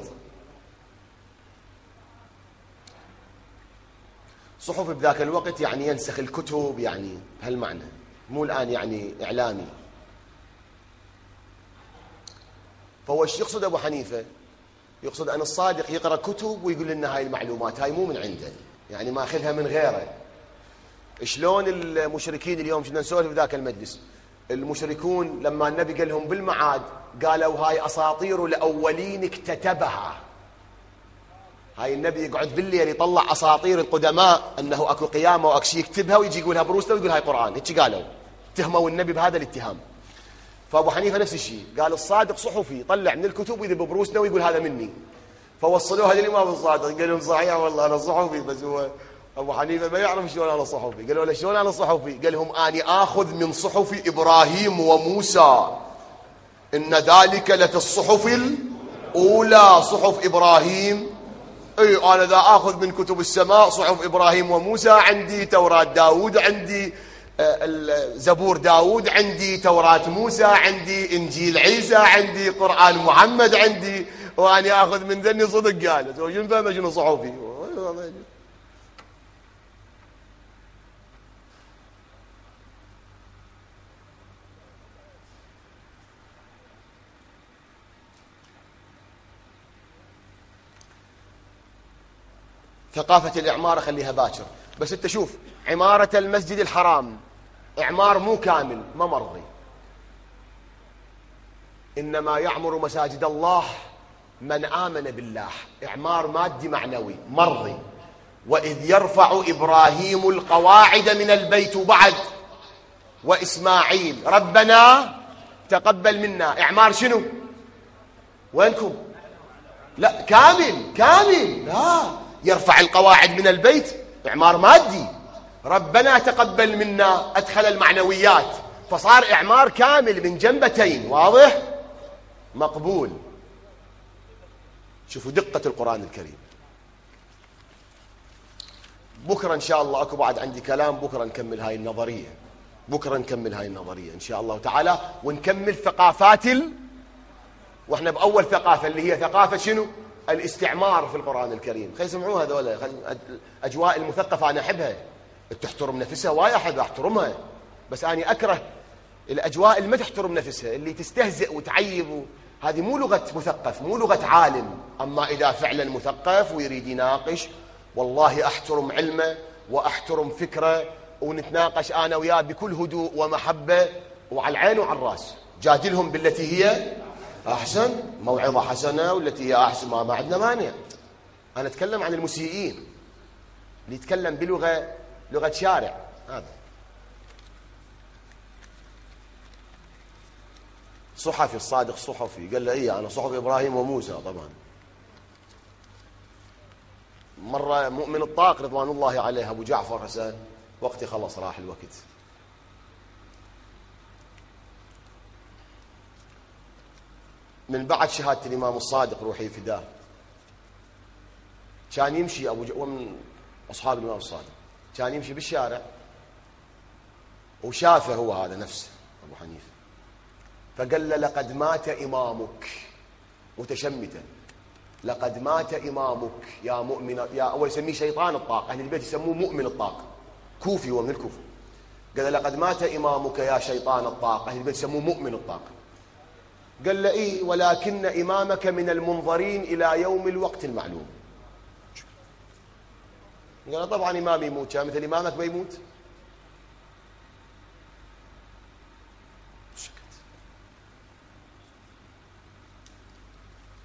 صحفي بذاك الوقت يعني ينسخ الكتب، يعني بهالمعنى، مو الآن يعني إعلامي. فهو ايش يقصد أبو حنيفة؟ يقصد أن الصادق يقرأ كتب ويقول لنا هاي المعلومات هاي مو من عنده، يعني ما أخذها من غيره. شلون المشركين اليوم كنا نسولف في ذاك المجلس، المشركون لما النبي قال لهم بالمعاد قالوا هاي أساطير الأولين اكتتبها. هاي النبي يقعد بالليل يطلع أساطير القدماء أنه أكو قيامة وأكو شيء يكتبها ويجي يقولها بروسته ويقول هاي قرآن، هيك قالوا، اتهموا النبي بهذا الاتهام. فأبو حنيفة نفس الشيء، قال الصادق صحفي يطلع من الكتب ويذب بروسنا ويقول هذا مني. فوصلوها للإمام الصادق، قال لهم صحيح والله أنا صحفي، بس هو أبو حنيفة ما يعرف شلون أنا صحفي. قالوا له شلون أنا صحفي؟ قال لهم أني آخذ من صحف إبراهيم وموسى، إن ذلك لفي الصحف الأولى، صحف إبراهيم. أي أنا ذا آخذ من كتب السماء صحف إبراهيم وموسى، عندي توراة داود، عندي زبور داود، عندي توراة موسى، عندي إنجيل عيسى، عندي قرآن محمد، عندي، وأني آخذ من ذني صدق. قالت شنو فاهم شنو صحفي؟ ثقافة الإعمار خليها باكر. بس أنت شوف عمارة المسجد الحرام إعمار مو كامل، ما مرضي. إنما يعمر مساجد الله من آمن بالله، إعمار مادي معنوي مرضي. وإذ يرفع إبراهيم القواعد من البيت بعد وإسماعيل ربنا تقبل منا، إعمار شنو؟ وينكم؟ لا كامل لا، يرفع القواعد من البيت إعمار مادي، ربنا تقبل منا أدخل المعنويات، فصار إعمار كامل من جنبتين، واضح؟ مقبول. شوفوا دقة القرآن الكريم. بكرة إن شاء الله أكو بعد عندي كلام، بكرة نكمل هاي النظرية، بكرة نكمل هاي النظرية إن شاء الله تعالى، ونكمل ثقافات وإحنا بأول ثقافة اللي هي ثقافة شنو؟ الاستعمار في القرآن الكريم. خلي يسمعوها هذول، أجواء المثقفة أنا أحبها، تحترم نفسها وايد أحبها أحترمها، بس أنا أكره الأجواء اللي ما تحترم نفسها، اللي تستهزئ وتعيب، هذه مو لغة مثقف، مو لغة عالم. أما إذا فعلا مثقف ويريد يناقش، والله أحترم علمه وأحترم فكره، ونتناقش أنا وياه بكل هدوء ومحبة وعلى العين وعلى الراس. جادلهم بالتي هي أحسن، موعظة حسنة والتي هي أحسن، ما عندنا مانع. أنا أتكلم عن المسيئين اللي يتكلم لغة شارع. هذا صحفي، الصادق صحفي، قال له إيه أنا صحفي إبراهيم وموسى. طبعا مرة مؤمن الطاق رضوان الله عليه أبو جعفر، حسن وقتي خلص راح الوقت. من بعد شهادة الإمام الصادق روحي فداه، كان يمشي ومن أصحاب الإمام الصادق، كان يمشي بالشارع وشافه هو هذا نفسه أبو حنيفة، فقال له لقد مات إمامك متشمتا، لقد مات إمامك يا مؤمن، يا أول يسميه شيطان الطاق، أهل البيت يسموه مؤمن الطاق، كوفي ومن الكوفة. قال له لقد مات إمامك يا شيطان الطاق، أهل البيت يسموه مؤمن الطاق. قال له إيه ولكن إمامك من المنظرين إلى يوم الوقت المعلوم. قال طبعا إمامي يموت، مثل إمامك ما يموت.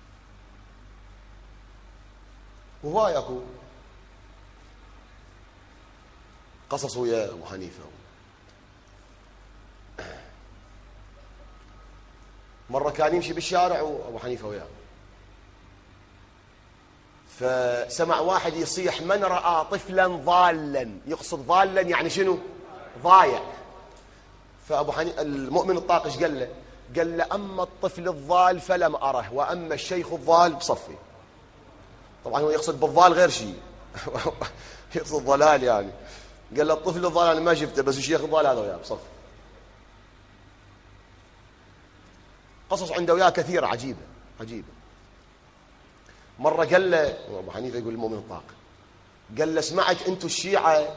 وهواي أكو قصص ويا أبو حنيفة. مرة كان يمشي بالشارع وأبو حنيفة وياه، فسمع واحد يصيح: من رأى طفلا ضالا. يقصد ضالا يعني شنو؟ ضايع. فأبو حنيفة المؤمن الطاقش قال له: أما الطفل الضال فلم أره، وأما الشيخ الضال بصفي. طبعا هو يقصد بالضال غير شيء يقصد ضلال يعني. قال له: الطفل الضال أنا ما شفته، بس الشيخ الضال هذا وياه بصفي. قصص عنده وياه كثيرة عجيبة عجيبة. مرة قال له أبو حنيفة، يقول المؤمن الطاق، قال له: سمعت أنتم الشيعة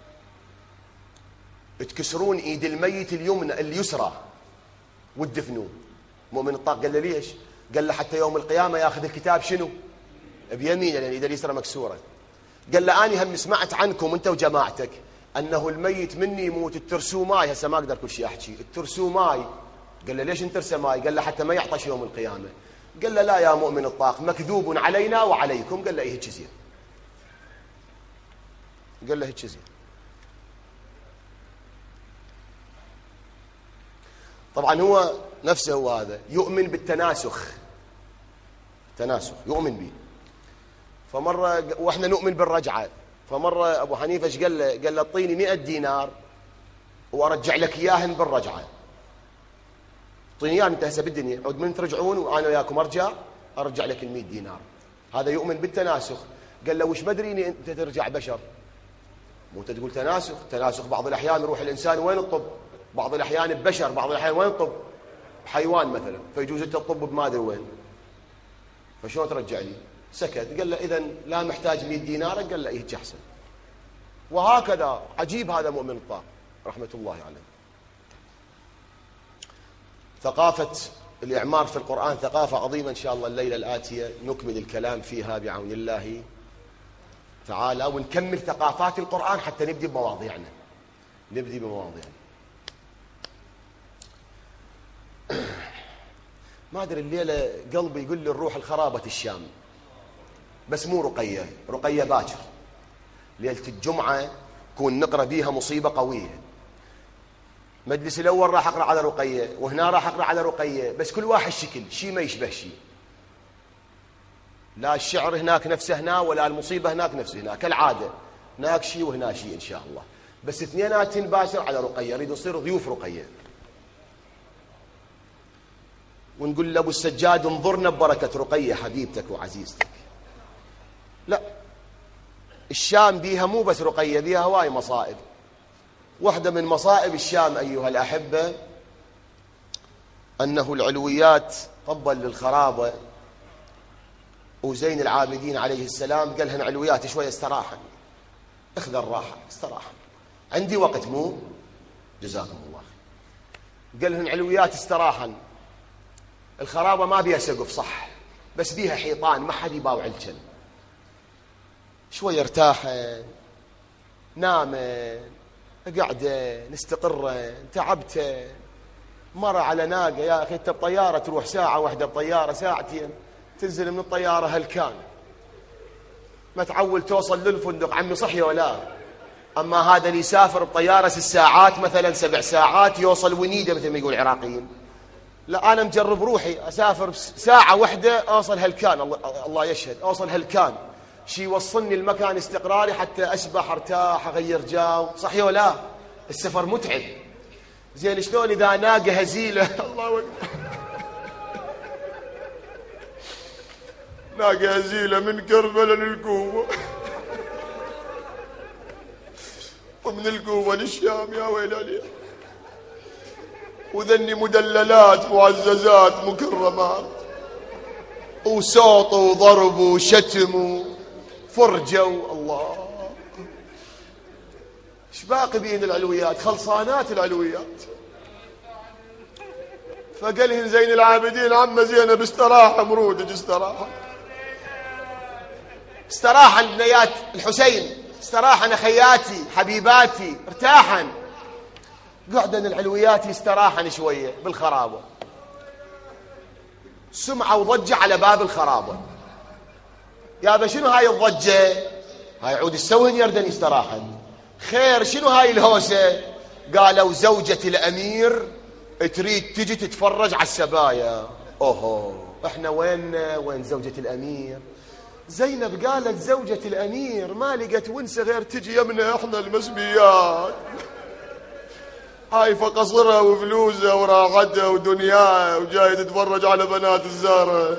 تكسرون إيد الميت اليسرى وتدفنون. مؤمن الطاق قال له: ليش؟ قال له: حتى يوم القيامة ياخذ الكتاب شنو؟ بيمينه، لأن إيده اليسرى مكسورة. قال له: أنا هم سمعت عنكم أنت وجماعتك أنه الميت مني يموت الترسو ماي. هسه ما أقدر كل شيء أحكي. الترسو ماي. قال له: ليش انترسى ماي؟ قال له: حتى ما يعطش يوم القيامة. قال له: لا يا مؤمن الطاق، مكذوب علينا وعليكم. قال له: إيه هيك زين. قال له: هيك زين. طبعا هو نفسه هو هذا يؤمن بالتناسخ، تناسخ يؤمن به. فمرة واحنا نؤمن بالرجعة، فمرة أبو حنيفة ايش قال له؟ قال له: اعطيني 100 دينار وارجع لك اياهن بالرجعة. اعطيني اياهن انت هسه بالدنيا، عود من ترجعون وانا وياكم ارجع لك ال100 دينار. هذا يؤمن بالتناسخ. قال له: وش مدريني انت ترجع بشر؟ مو انت تقول تناسخ بعض الاحيان يروح الانسان وين الطب، بعض الاحيان ببشر، بعض الاحيان وين الطب؟ بحيوان مثلا، فيجوز انت الطب بما ادري وين، فشلون ترجع لي؟ سكت. قال له: اذا لا محتاج 100 دينار. قال له: هيك احسن. وهكذا عجيب هذا مؤمن الطاق رحمه الله عليه. ثقافة الإعمار في القرآن ثقافة عظيمة. إن شاء الله الليلة الآتية نكمل الكلام فيها بعون الله تعالى، ونكمل ثقافات القرآن حتى نبدي بمواضيعنا. ما أدري الليلة قلبي يقول لي نروح الخرابة الشام، بس مو رقية باكر. ليلة الجمعة كون نقرأ بيها مصيبة قوية. مجلس الأول راح أقرأ على رقية، وهنا راح أقرأ على رقية، بس كل واحد شكل شيء ما يشبه شيء. لا الشعر هناك نفسه هنا، ولا المصيبة هناك نفسه هناك، كالعادة هناك شيء وهنا شيء إن شاء الله. بس اثنيناتهم باشر على رقية. نريد نصير ضيوف رقية، ونقول لأبو السجاد: انظرنا ببركة رقية حبيبتك وعزيزتك. لا، الشام بيها مو بس رقية، بيها هواي مصائب. واحدة من مصائب الشام أيها الأحبة أنه العلويات طبا للخرابة، وزين العابدين عليه السلام قال لهن: علويات شوية استراحا، اخذ الراحة استراحا، عندي وقت مو جزاكم الله خير. قال لهن: علويات استراحا، الخرابة ما بيها سقف صح، بس بيها حيطان ما حد يباوع الجن، شوية ارتاحا، نامن، قعدة نستقر، تعبت، مرة على ناقة يا أخي. أنت بطيارة تروح ساعة واحدة، بطيارة ساعتين، تنزل من الطيارة هلكان، ما تعول توصل للفندق عمي، صحي ولا؟ أما هذا اللي يسافر بطيارة 6 ساعات مثلا 7 ساعات يوصل ونيدة مثل ما يقول العراقيين. لا، أنا مجرب روحي أسافر ساعة واحدة أوصل هلكان، الله يشهد أوصل هلكان، شي يوصلني المكان استقراري حتى أسبح أرتاح أغير جو، صحيح ولا؟ السفر متعب. زين شلون إذا ناقة هزيلة الله أكبر ناقة هزيلة من كربلاء للكوفة ومن الكوفة للشام، يا ويل عليها، وذني مدللات معززات مكرمات، وصوت وضرب وشتم فرجوا. الله، ايش باقي بين العلويات؟ خلصانات العلويات. فقالهن زين العابدين: عم زينب استراحة مرودج، استراحا بنيات الحسين، استراحا اخياتي حبيباتي، ارتاحا. قعدن العلويات يستراحن شوية بالخرابة، سمعة وضجة على باب الخرابة. يابا شنو هاي الضجة؟ هاي عود السوهن يردن يستراحن. خير شنو هاي الهوسة؟ قالوا زوجة الأمير تريد تجي تتفرج على السبايا. اوهو احنا وين زوجة الأمير؟ زينب قالت زوجة الأمير ما لقت ونسة غير تجي يمنا احنا المسبيات. هاي فقصرها وفلوسها وراحتها ودنياها وجاي تتفرج على بنات الزهرة.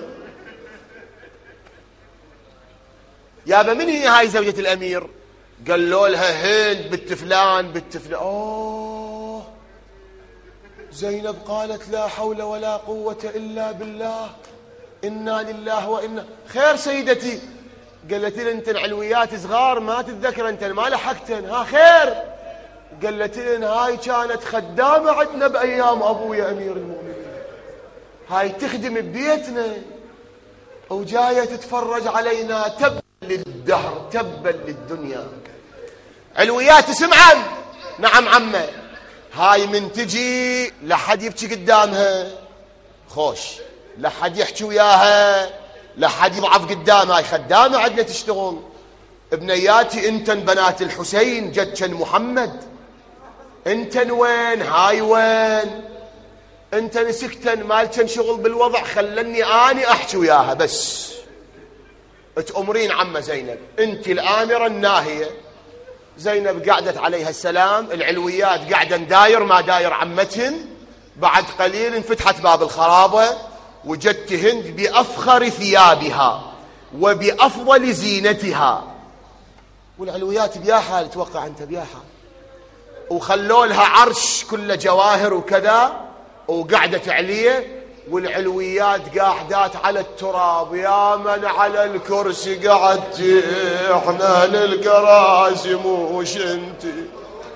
يابا من هي هاي زوجة الأمير؟ قالوا لها هند بنت فلان بنت فلان. اوه زينب قالت لا حول ولا قوة إلا بالله إنا لله وإنا. خير سيدتي؟ قالت لي انت العلويات صغار ما تتذكر انت ما لحقتن. ها خير؟ قالت لي هاي كانت خدامة عندنا بأيام أبويا أمير المؤمنين، هاي تخدم ببيتنا وجاية تتفرج علينا. تبا للدهر تبا للدنيا. علويات اسم عم. نعم عمه. هاي من تجي لحد يبكي قدامها خوش، لحد يحكي وياها، لحد يضعف قدامها. هاي خدامة عندنا تشتغل. ابنياتي انتن بنات الحسين جدشن محمد، انتن وين؟ هاي وين؟ انتن سكتن مالتن شغل بالوضع، خلني اني احكي وياها بس. تأمرين عمه زينب، انت الآمرة الناهية. زينب قعدت عليها السلام، العلويات قاعدة داير ما داير عمتهن. بعد قليل انفتحت باب الخرابة وجدت هند بأفخر ثيابها وبأفضل زينتها، والعلويات بيا حال توقع انت بيا حال. وخلوا لها عرش كله جواهر وكذا وقعدت عليه، والعلويات قاعدات على التراب. يا من على الكرسي قعدتي احنا للكراسي موش انتي.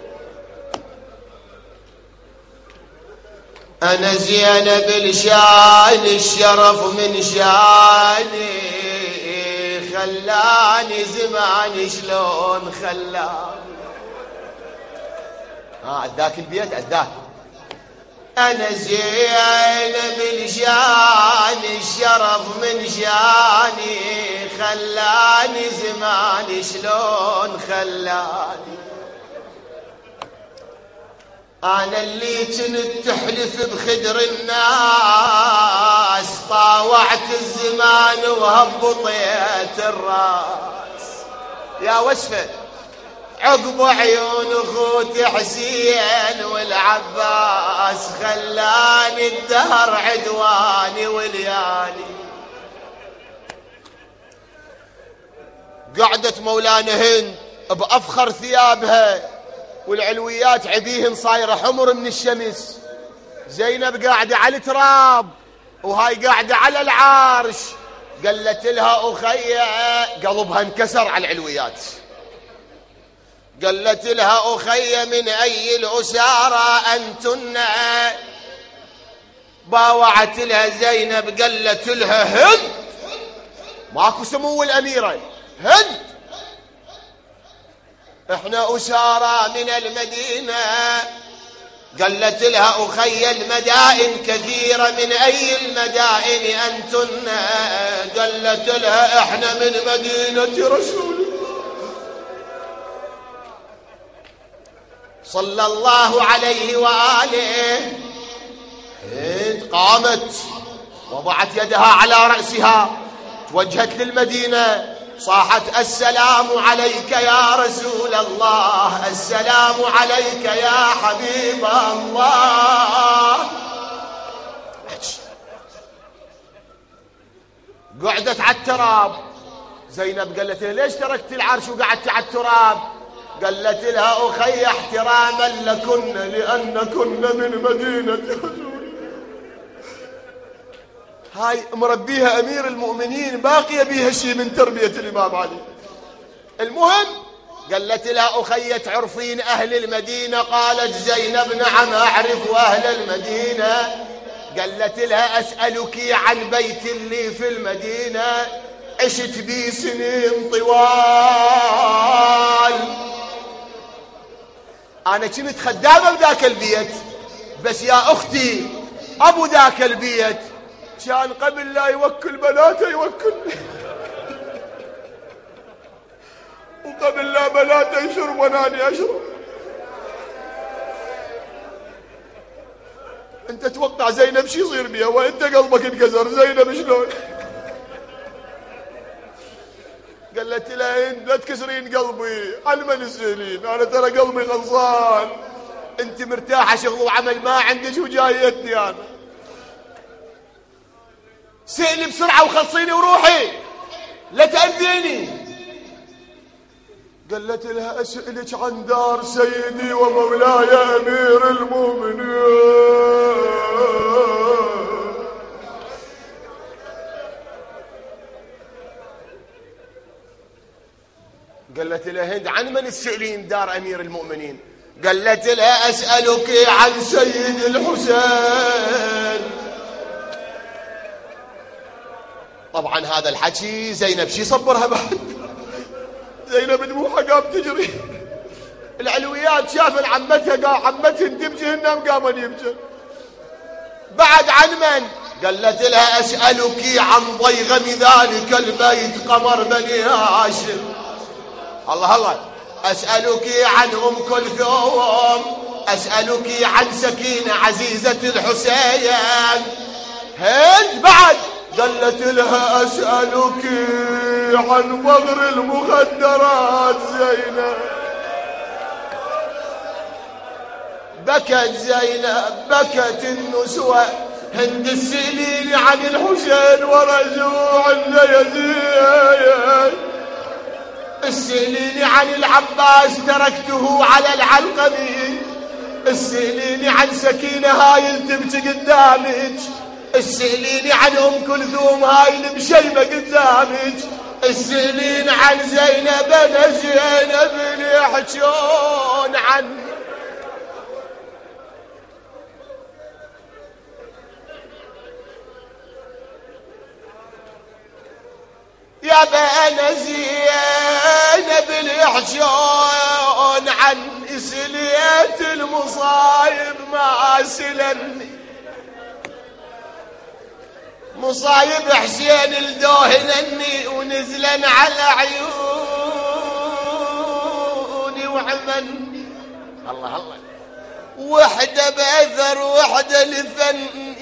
انا زينب الشان الشرف من شاني، خلاني زمان شلون خلاني. عداك البيت عداك. أنا زينب الشان الشرف من شاني، خلاني زمان شلون خلاني. أنا اللي كنت تحلف بخدر الناس، طاوعت الزمان وهبطيت الراس. يا وسفة عقب عيون اخوتي حسين والعباس، خلاني الدهر عدواني ولياني. قعدت مولانا هند بأفخر ثيابها، والعلويات عبيهن صايرة حمر من الشمس. زينب قاعدة على التراب وهاي قاعدة على العرش. قالت لها أخي، قلبها انكسر على العلويات. قالت لها أخي من أي الأسارى أنتن؟ باوعت لها زينب قالت لها هند، ماكو سمو الأميرة، هند احنا أسارى من المدينة. قالت لها أخي المدائن كثيرة، من أي المدائن أنتن؟ قالت لها احنا من مدينة رسول الله صلى الله عليه وآله. قامت وضعت يدها على رأسها، توجهت للمدينة، صاحت السلام عليك يا رسول الله، السلام عليك يا حبيب الله. قعدت على التراب. زينب قالت لها ليش تركت العرش وقعدت على التراب؟ قالت لها أخي احتراما لكن لأنكن من مدينة. هاي مربيها أمير المؤمنين، باقية بيها شيء من تربية الإمام علي. المهم قالت لها أخي تعرفين أهل المدينة؟ قالت زينب نعم أعرف أهل المدينة. قالت لها أسألك عن بيت لي في المدينة عشت بي سنين طوال. أنا كنت خدامة بذاك البيت، بس يا أختي أبو ذاك البيت كان قبل لا يوكل بناته يوكل. وقبل لا بنات يشرب وناني أشرب. أنت توقع زينب شي يصير بيها وأنت قلبك انكسر؟ زينب شلون؟ قالت لها لا تكسرين قلبي، على من تسألين؟ أنا ترى قلبي خلصان. أنت مرتاحة شغل وعمل ما عندك وجايتني أنا. سألي بسرعة وخلصيني وروحي لا تأذيني. قالت لها أسألك عن دار سيدي ومولاي أمير المؤمنين. قالت لها هند عن من تسألين دار أمير المؤمنين؟ قالت لها أسألك عن سيد الحسين. طبعا هذا الحكي زينب شي صبرها بعد. زينب دموعها قام تجري. العلويات شافن عمتها قال عمتهن تبجهن قامن يبجن. بعد عن من؟ قالت لها أسألك عن ضيغم ذلك البيت قمر بني هاشم. الله الله. أسألك عن أم كلثوم. أسألك عن سكينة عزيزة الحسين. هند بعد قالت لها أسألك عن ضغر المخدرات زينب. بكت زينب بكت النسوة. هند السئلين عن الحسين ورجوع يزيد. السئلين عن العباس تركته على العلقمي. السئلين عن سكينة هاي تبكي قدامك. السئلين عن أم كلثوم هاي المشيبة قدامك. السئلين عن زينب أنا زينب اللي يحجون عن يا بأنا زينب اللي يحجون عن سليت المصايب ما سلني. مصايب حسين الدوهنني ونزلن على عيوني وعمني. الله الله. وحدة بأثر وحدة لفني.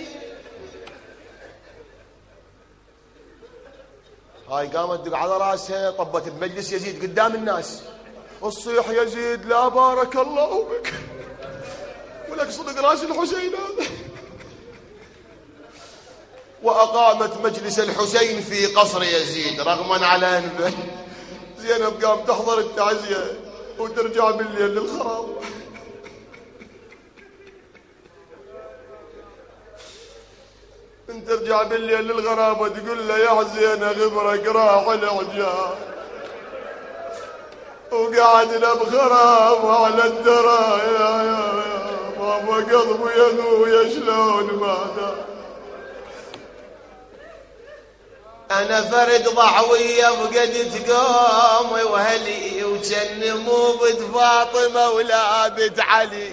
هاي قامت تدق على راسها طبت بمجلس يزيد قدام الناس. الصيح يزيد لا بارك الله بك ولك صدق راس الحسين هذا. وأقامت مجلس الحسين في قصر يزيد رغما على أنفه. زينب قام تحضر التعزية وترجع بالليل للخراب. انت ترجع بالليل للغرابة تقول له يا زينة غبرك راح العجاب وقعدنا بخراب على الدرايا. يا بابا قلبي يا ابويا شلون ما دار. انا فرد ضعوية فقدت قومي واهلي وجن مو بنت فاطمة ولا بنت علي.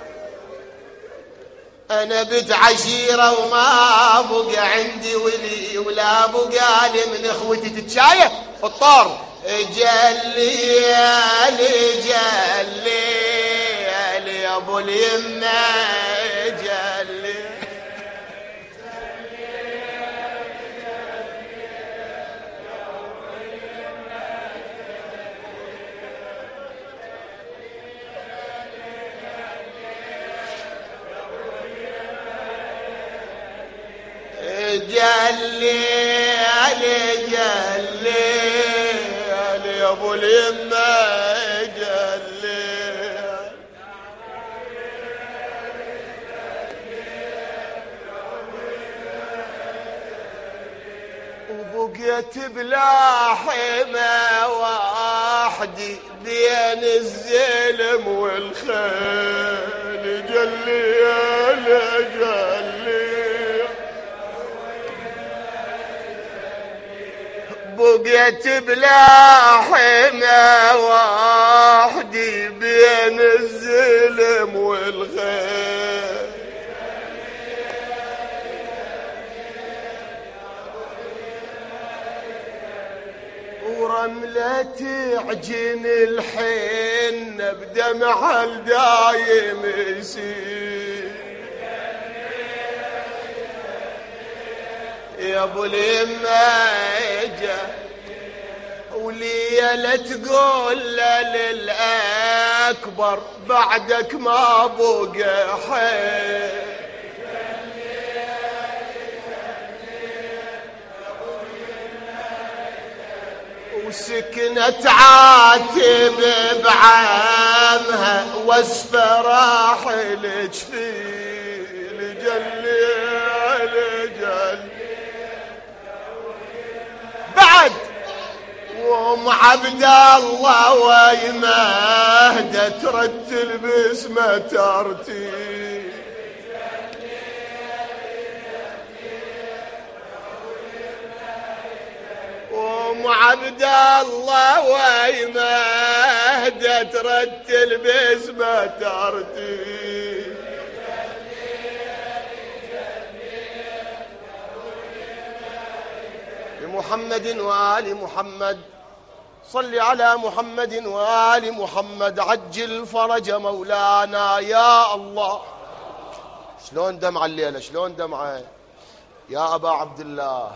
انا بنت عشيرة وما بقى عندي ولي ولا بقى لي من اخوتي تتشايف الطار. جلي يا ابو اليمة جلي. جلي يا ابو اليمة جلي. وبقيت بلا حمى وحدي بين الزلم والخيل. جلي بقيت بلا حمى وحدي بين الزلم والخيل. الرملة تعجن الحين بدمع الدايم يسيل يا ابو الامه وليلة تقول للأكبر بعدك ما بقى حيل وسكنت عاتب بعامها واسفة راح الجفيل جل بعد وام عبد الله ويمهدة ترتل باسمه ترتيل وام عبد الله ويمهدة ترتل باسمه ترتيل لمحمد وآل محمد صل على محمد وآل محمد عجل فرج مولانا يا الله. شلون دمع الليلة شلون دمعه يا أبا عبد الله.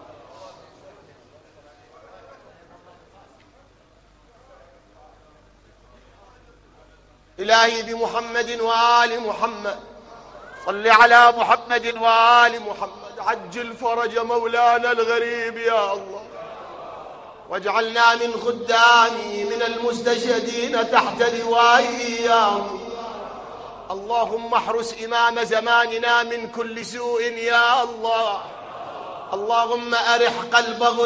إلهي بمحمد وآل محمد صل على محمد وآل محمد عجل فرج مولانا الغريب يا الله واجعلنا من خدامه من المستشهدين تحت لوائه يا الله. اللهم احرس إمام زماننا من كل سوء يا الله. اللهم أرح قلبه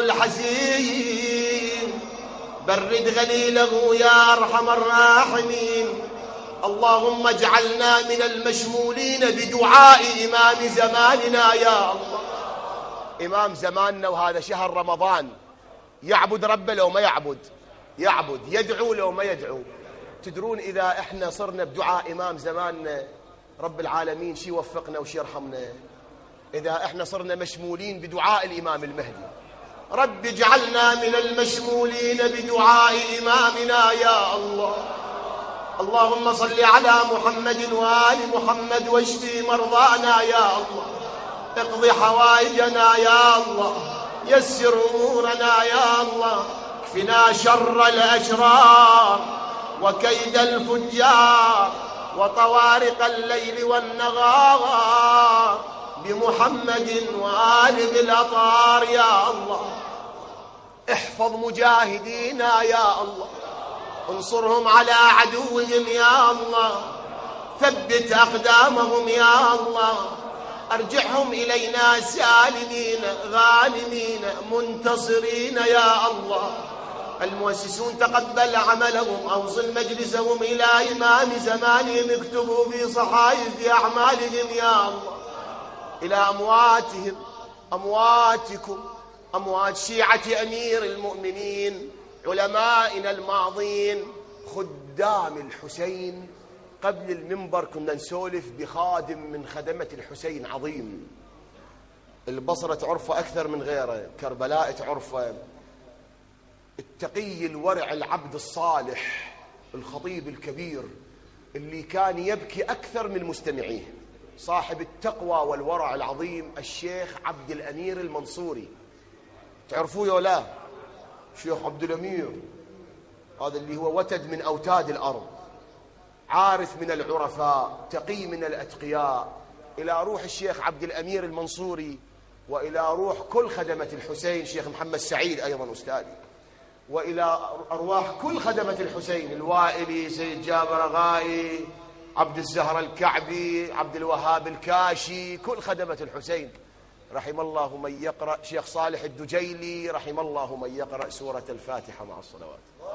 الحزين برد غليله يا أرحم الراحمين. اللهم اجعلنا من المشمولين بدعاء إمام زماننا يا الله. إمام زماننا وهذا شهر رمضان يعبد ربه لو ما يعبد يعبد يدعو لو ما يدعو. تدرون إذا إحنا صرنا بدعاء إمام زماننا رب العالمين شي يوفقنا وشي يرحمنا. إذا إحنا صرنا مشمولين بدعاء الإمام المهدي رب اجعلنا من المشمولين بدعاء إمامنا يا الله. اللهم صل على محمد وآل محمد واشفي مرضانا يا الله. اقض حوائجنا يا الله. يسر أمورنا يا الله. اكفنا شر الأشرار وكيد الفجار وطوارق الليل والنهار بمحمد وآل بالأطهار يا الله. احفظ مجاهدينا يا الله. انصرهم على عدوهم يا الله. ثبت أقدامهم يا الله. أرجعهم إلينا سالمين غانمين منتصرين يا الله. المؤسسون تقبل عملهم. أوصل مجلسهم إلى إمام زمانهم. اكتبوا في صحائف أعمالهم يا الله. إلى أمواتهم أمواتكم أموات شيعة أمير المؤمنين علمائنا الماضين خدام الحسين. قبل المنبر كنا نسولف بخادم من خدمة الحسين عظيم. البصرة تعرفه أكثر من غيره. كربلاء تعرفه. التقي الورع العبد الصالح الخطيب الكبير اللي كان يبكي أكثر من مستمعيه. صاحب التقوى والورع العظيم الشيخ عبد الأمير المنصوري. تعرفوه ولا؟ شيخ عبد الأمير هذا اللي هو وتد من أوتاد الأرض. عارف من العرفاء تقي من الأتقياء. إلى روح الشيخ عبد الأمير المنصوري وإلى روح كل خدمة الحسين شيخ محمد سعيد أيضا أستاذي. وإلى أرواح كل خدمة الحسين الوائلي سيد جابر غائي عبد الزهر الكعبي عبد الوهاب الكاشي كل خدمة الحسين. رحم الله من يقرأ شيخ صالح الدجيلي. رحم الله من يقرأ سورة الفاتحة مع الصلوات.